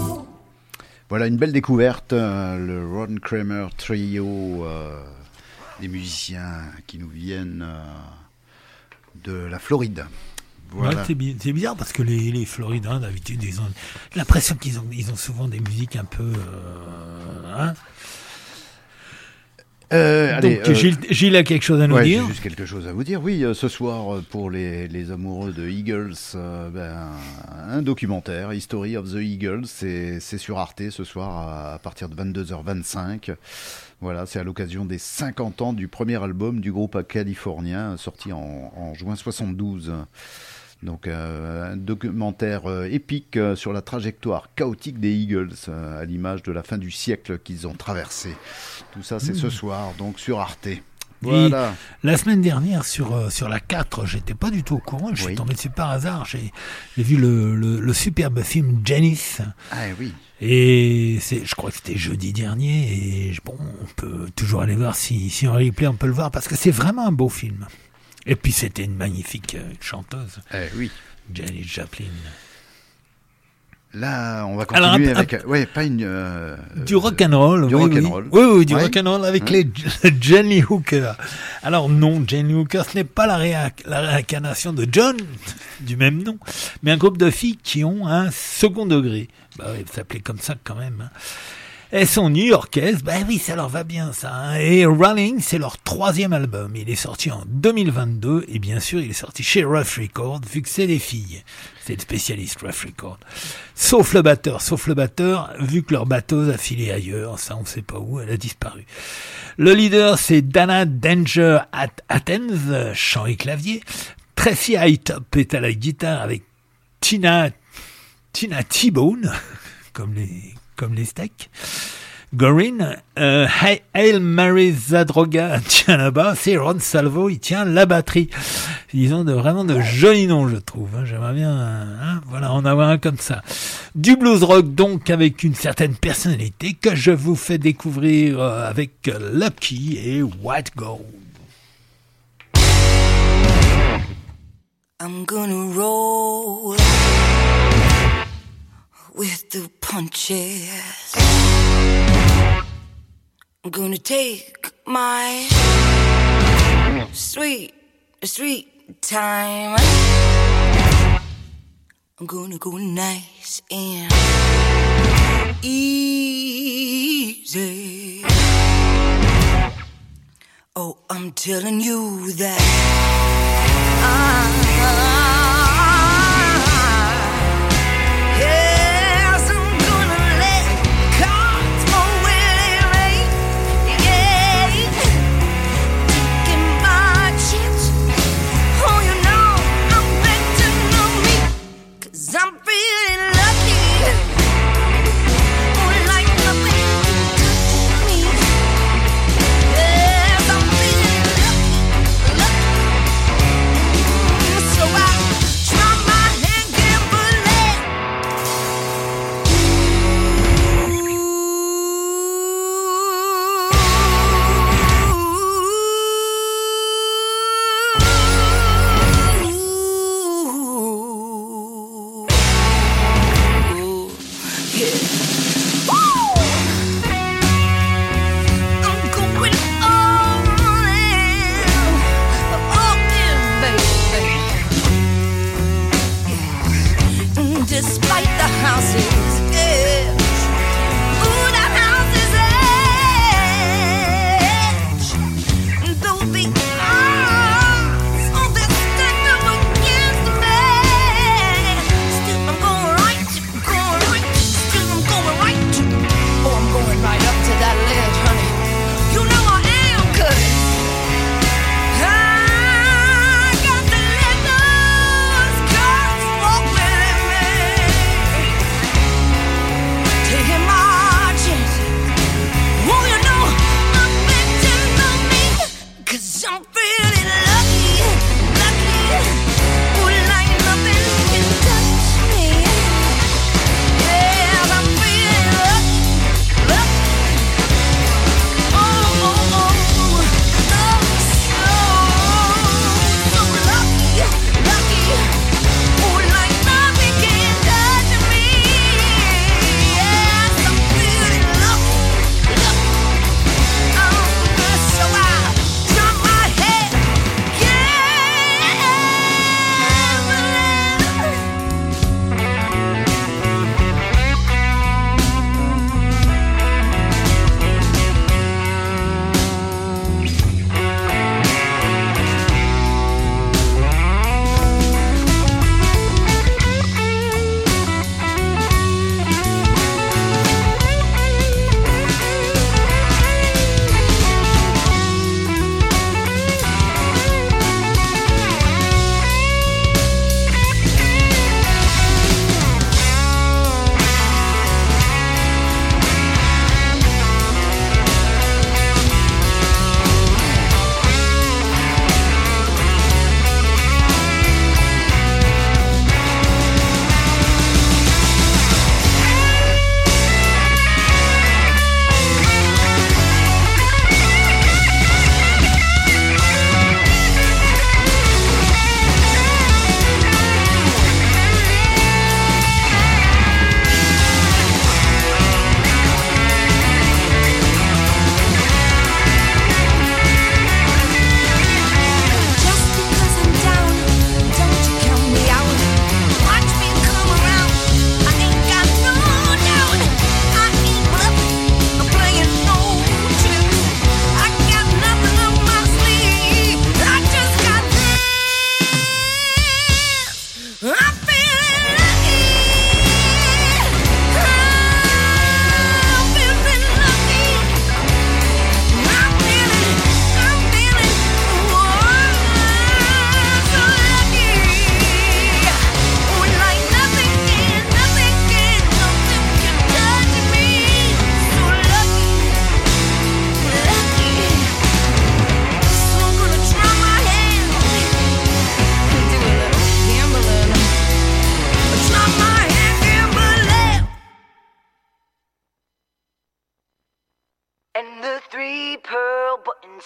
Voilà une belle découverte, euh, le Ron Kramer Trio, euh, des musiciens qui nous viennent euh, de la Floride. Voilà. Ouais, c'est, bi- c'est bizarre parce que les, les Floridiens, d'habitude, ils ont l'impression qu'ils ont, ils ont souvent des musiques un peu... Euh, hein Euh, Donc, allez, euh, Gilles, Gilles a quelque chose à nous ouais, dire. j'ai juste quelque chose à vous dire. Oui, euh, ce soir, euh, pour les, les amoureux de Eagles, euh, ben, un documentaire, History of the Eagles, c'est, c'est sur Arte ce soir à, à partir de vingt-deux heures vingt-cinq. Voilà, c'est à l'occasion des cinquante ans du premier album du groupe californien, sorti en, en juin soixante-douze. Donc euh, un documentaire euh, épique euh, sur la trajectoire chaotique des Eagles, euh, à l'image de la fin du siècle qu'ils ont traversé. Tout ça, c'est mmh. ce soir, donc sur Arte. Voilà. Et la semaine dernière, sur, euh, sur la quatre, j'étais pas du tout au courant, je oui. suis tombé dessus par hasard, j'ai, j'ai vu le, le, le superbe film Janice. Ah oui. Et c'est, je crois que c'était jeudi dernier, et bon, on peut toujours aller voir si, si en replay on peut le voir, parce que c'est vraiment un beau film. Et puis c'était une magnifique euh, chanteuse. Eh oui. Janis Joplin. Là, on va continuer Alors, un, avec, un, ouais, pas une euh, du rock'n'roll. Du oui, rock'n'roll. Oui, oui, oui du ouais. rock'n'roll avec ouais. les Johnny Hooker. Alors non, Johnny Hooker, ce n'est pas la, réa- la réincarnation de John du même nom, mais un groupe de filles qui ont un second degré. Bah oui, ça s'appelait comme ça quand même. Hein. Elles sont new-yorkaises, bah oui, ça leur va bien ça. Hein. Et Rolling, c'est leur troisième album. Il est sorti en deux mille vingt-deux et bien sûr, il est sorti chez Rough Records, vu que c'est des filles. C'est le spécialiste Rough Records. Sauf le batteur, sauf le batteur, vu que leur batteuse a filé ailleurs, ça on sait pas où, elle a disparu. Le leader, c'est Dana Danger at Athens, chant et clavier. Tracy Hightop est à la guitare avec Tina, Tina T-Bone, comme les... comme les steaks. Gorin, euh, Hail Mary Zadroga tient la basse et Ron Salvo, il tient la batterie. Ils ont de, vraiment de jolis noms, je trouve. Hein. J'aimerais bien hein, voilà, en avoir un comme ça. Du blues rock, donc, avec une certaine personnalité que je vous fais découvrir euh, avec Lucky et White Gold. I'm gonna roll with the punches. I'm gonna take my sweet, sweet time. I'm gonna go nice and easy. Oh, I'm telling you that I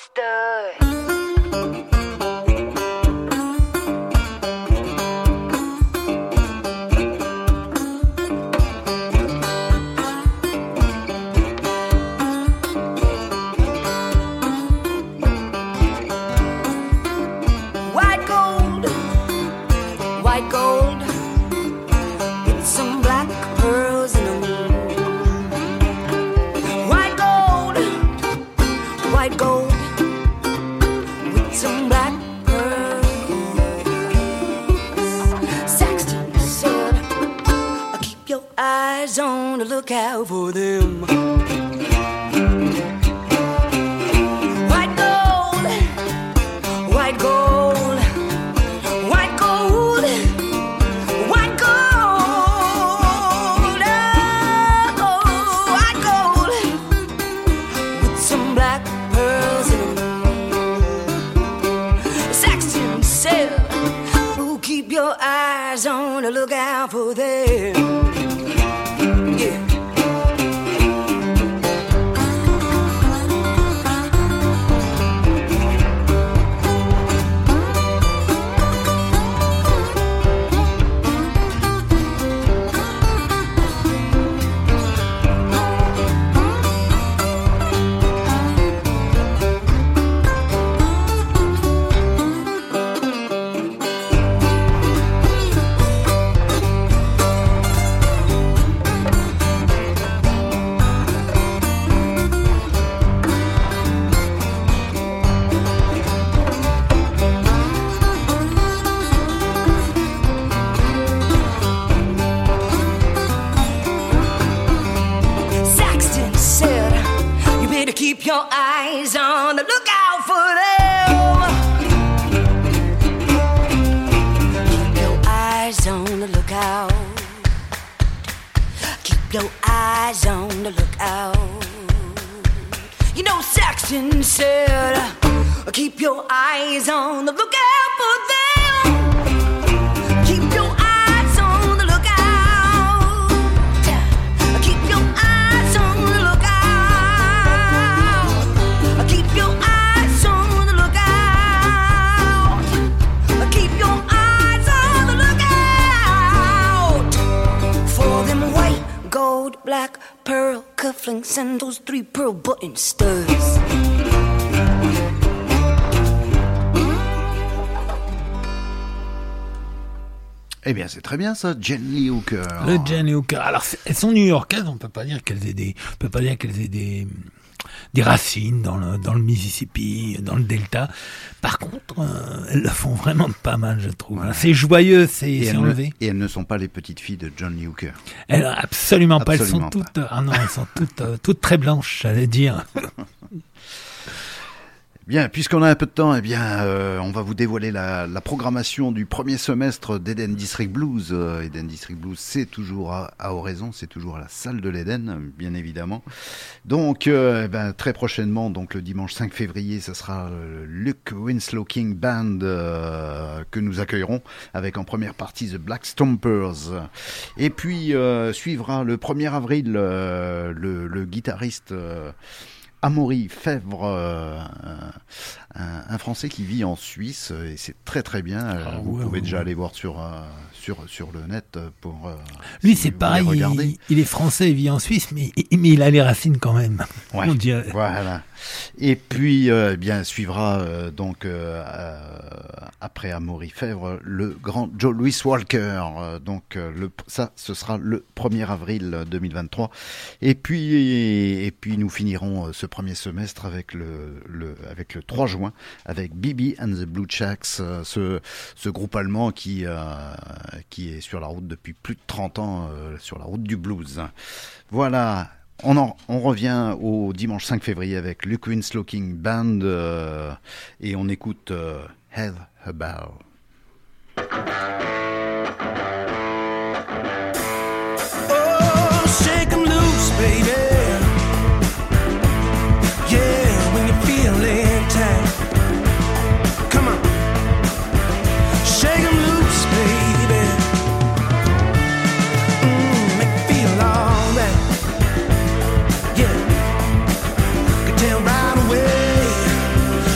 stud. White gold, white gold, with some black pearls in them. White gold, white gold, with some black pearls. Saxton said, keep your eyes on the lookout for them. White gold, white gold, white gold, white gold, oh, white gold, with some black pearls in them. Saxton said, oh, keep your eyes on the lookout for them. Yeah. Saxton said, you better keep your eyes on the lookout for them. Keep your eyes on the lookout. Keep your eyes on the lookout. You know, Saxton said, keep your eyes on the lookout for them. Keep your eyes on the lookout. Keep your eyes on the lookout. Keep your eyes on the lookout. Keep your eyes on the lookout for them white, gold, black, pearl cufflinks and those three pearl button studs. Eh bien, c'est très bien ça, Jen Lee Hooker. Le Jen Hooker. Alors, c'est- elles sont new-yorkaises, on peut pas dire qu'elles aient des, on peut pas dire qu'elles aient des, des racines dans le, dans le Mississippi, dans le Delta. Par contre, euh, elles le font vraiment pas mal, je trouve. C'est joyeux, c'est, Et c'est elles, ne, enlevé. et elles ne sont pas les petites filles de John Lee Hooker. Elles, absolument pas. Elles sont Absolument toutes, ah non, elles sont toutes, euh, toutes très blanches, j'allais dire. Bien, puisqu'on a un peu de temps, eh bien, euh, on va vous dévoiler la, la programmation du premier semestre d'Eden District Blues. Euh, Eden District Blues, c'est toujours à, à Oraison, c'est toujours à la salle de l'Eden, bien évidemment. Donc, euh, eh ben, très prochainement, donc le dimanche cinq février, ce sera le Luke Winslow King Band euh, que nous accueillerons avec en première partie The Black Stompers. Et puis euh, suivra le premier avril euh, le, le guitariste. Euh, Amaury Fèvre, euh, un, un Français qui vit en Suisse, et c'est très très bien. Ah, vous ouais, pouvez ouais, déjà ouais. aller voir sur, euh, sur, sur le net pour. Euh, Lui, si c'est vous pareil, voulez regarder. il, il est français, il vit en Suisse, mais, mais il a les racines quand même. Ouais, On dirait. voilà. Et puis, euh, eh bien, suivra euh, donc euh, euh, après Amaury Fèvre le grand Joe Louis Walker. Euh, donc, euh, le, ça, ce sera le premier avril deux mille vingt-trois. Et puis, et, et puis, nous finirons euh, ce premier semestre avec le, le avec le trois juin avec B B and the Blue Jacks, euh, ce ce groupe allemand qui euh, qui est sur la route depuis plus de trente ans, euh, sur la route du blues. Voilà. On, en, on revient au dimanche cinq février avec Luke Winslow King Band euh, et on écoute euh, Hell About. Oh, shake 'em loose, baby. Yeah, when you're feeling tight. Come on. Shake 'em loose, baby. Mm, make me feel alright. Yeah. Could tell right away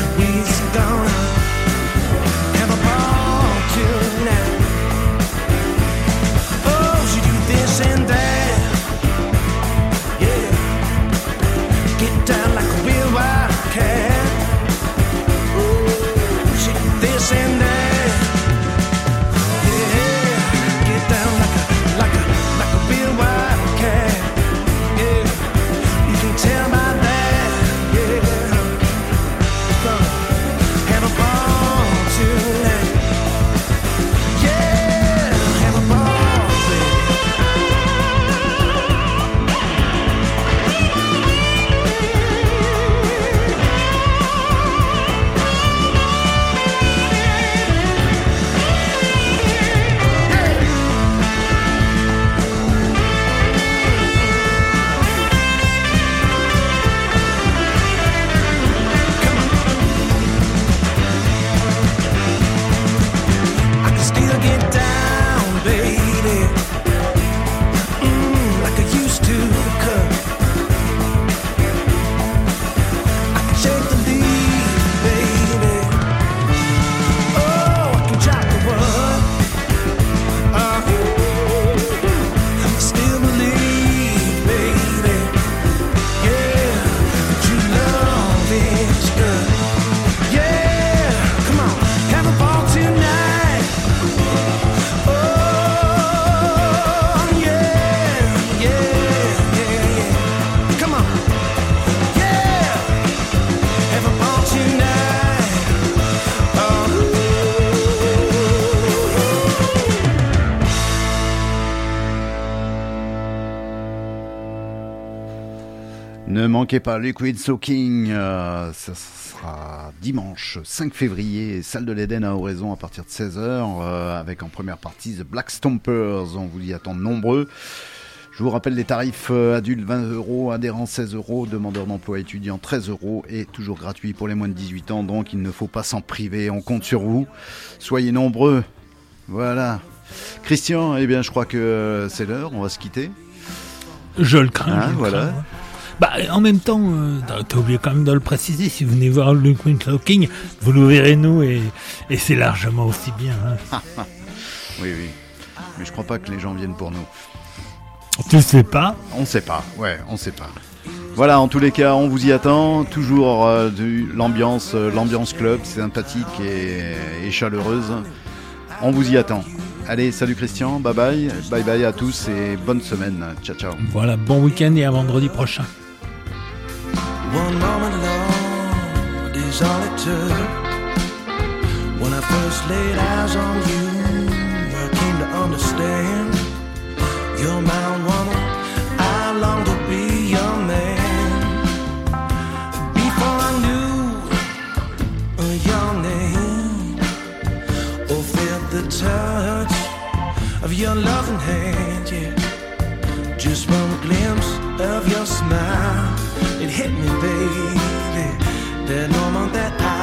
Ne manquez pas Liquid Soaking, euh, ça sera dimanche cinq février, salle de l'Éden à Oraison à partir de seize heures, euh, avec en première partie The Black Stompers, on vous y attend nombreux. Je vous rappelle les tarifs euh, adultes vingt euros, adhérents seize euros, demandeurs d'emploi étudiants treize euros et toujours gratuit pour les moins de dix-huit ans, donc il ne faut pas s'en priver, on compte sur vous, soyez nombreux, voilà. Christian, eh bien je crois que euh, c'est l'heure, on va se quitter. Je le crains, Hein, je le voilà. crains. Bah, en même temps, euh, t'as- t'as oublié quand même de le préciser, si vous venez voir le Liquid Soaking, vous nous verrez nous et, et c'est largement aussi bien. Hein. Oui, oui, mais je crois pas que les gens viennent pour nous. Tu sais pas? On sait pas, ouais, on sait pas. Voilà, en tous les cas, on vous y attend. Toujours euh, de l'ambiance, euh, l'ambiance club, sympathique et, et chaleureuse. On vous y attend. Allez, salut Christian, bye bye, bye bye à tous et bonne semaine. Ciao, ciao. Voilà, bon week-end et à vendredi prochain. One moment, Lord, is all it took. When I first laid eyes on you, I came to understand you're my woman. I long to be your man. Before I knew your name or felt the touch of your loving hand, yeah. Just one glimpse of your smile, it hit me, baby. That moment that I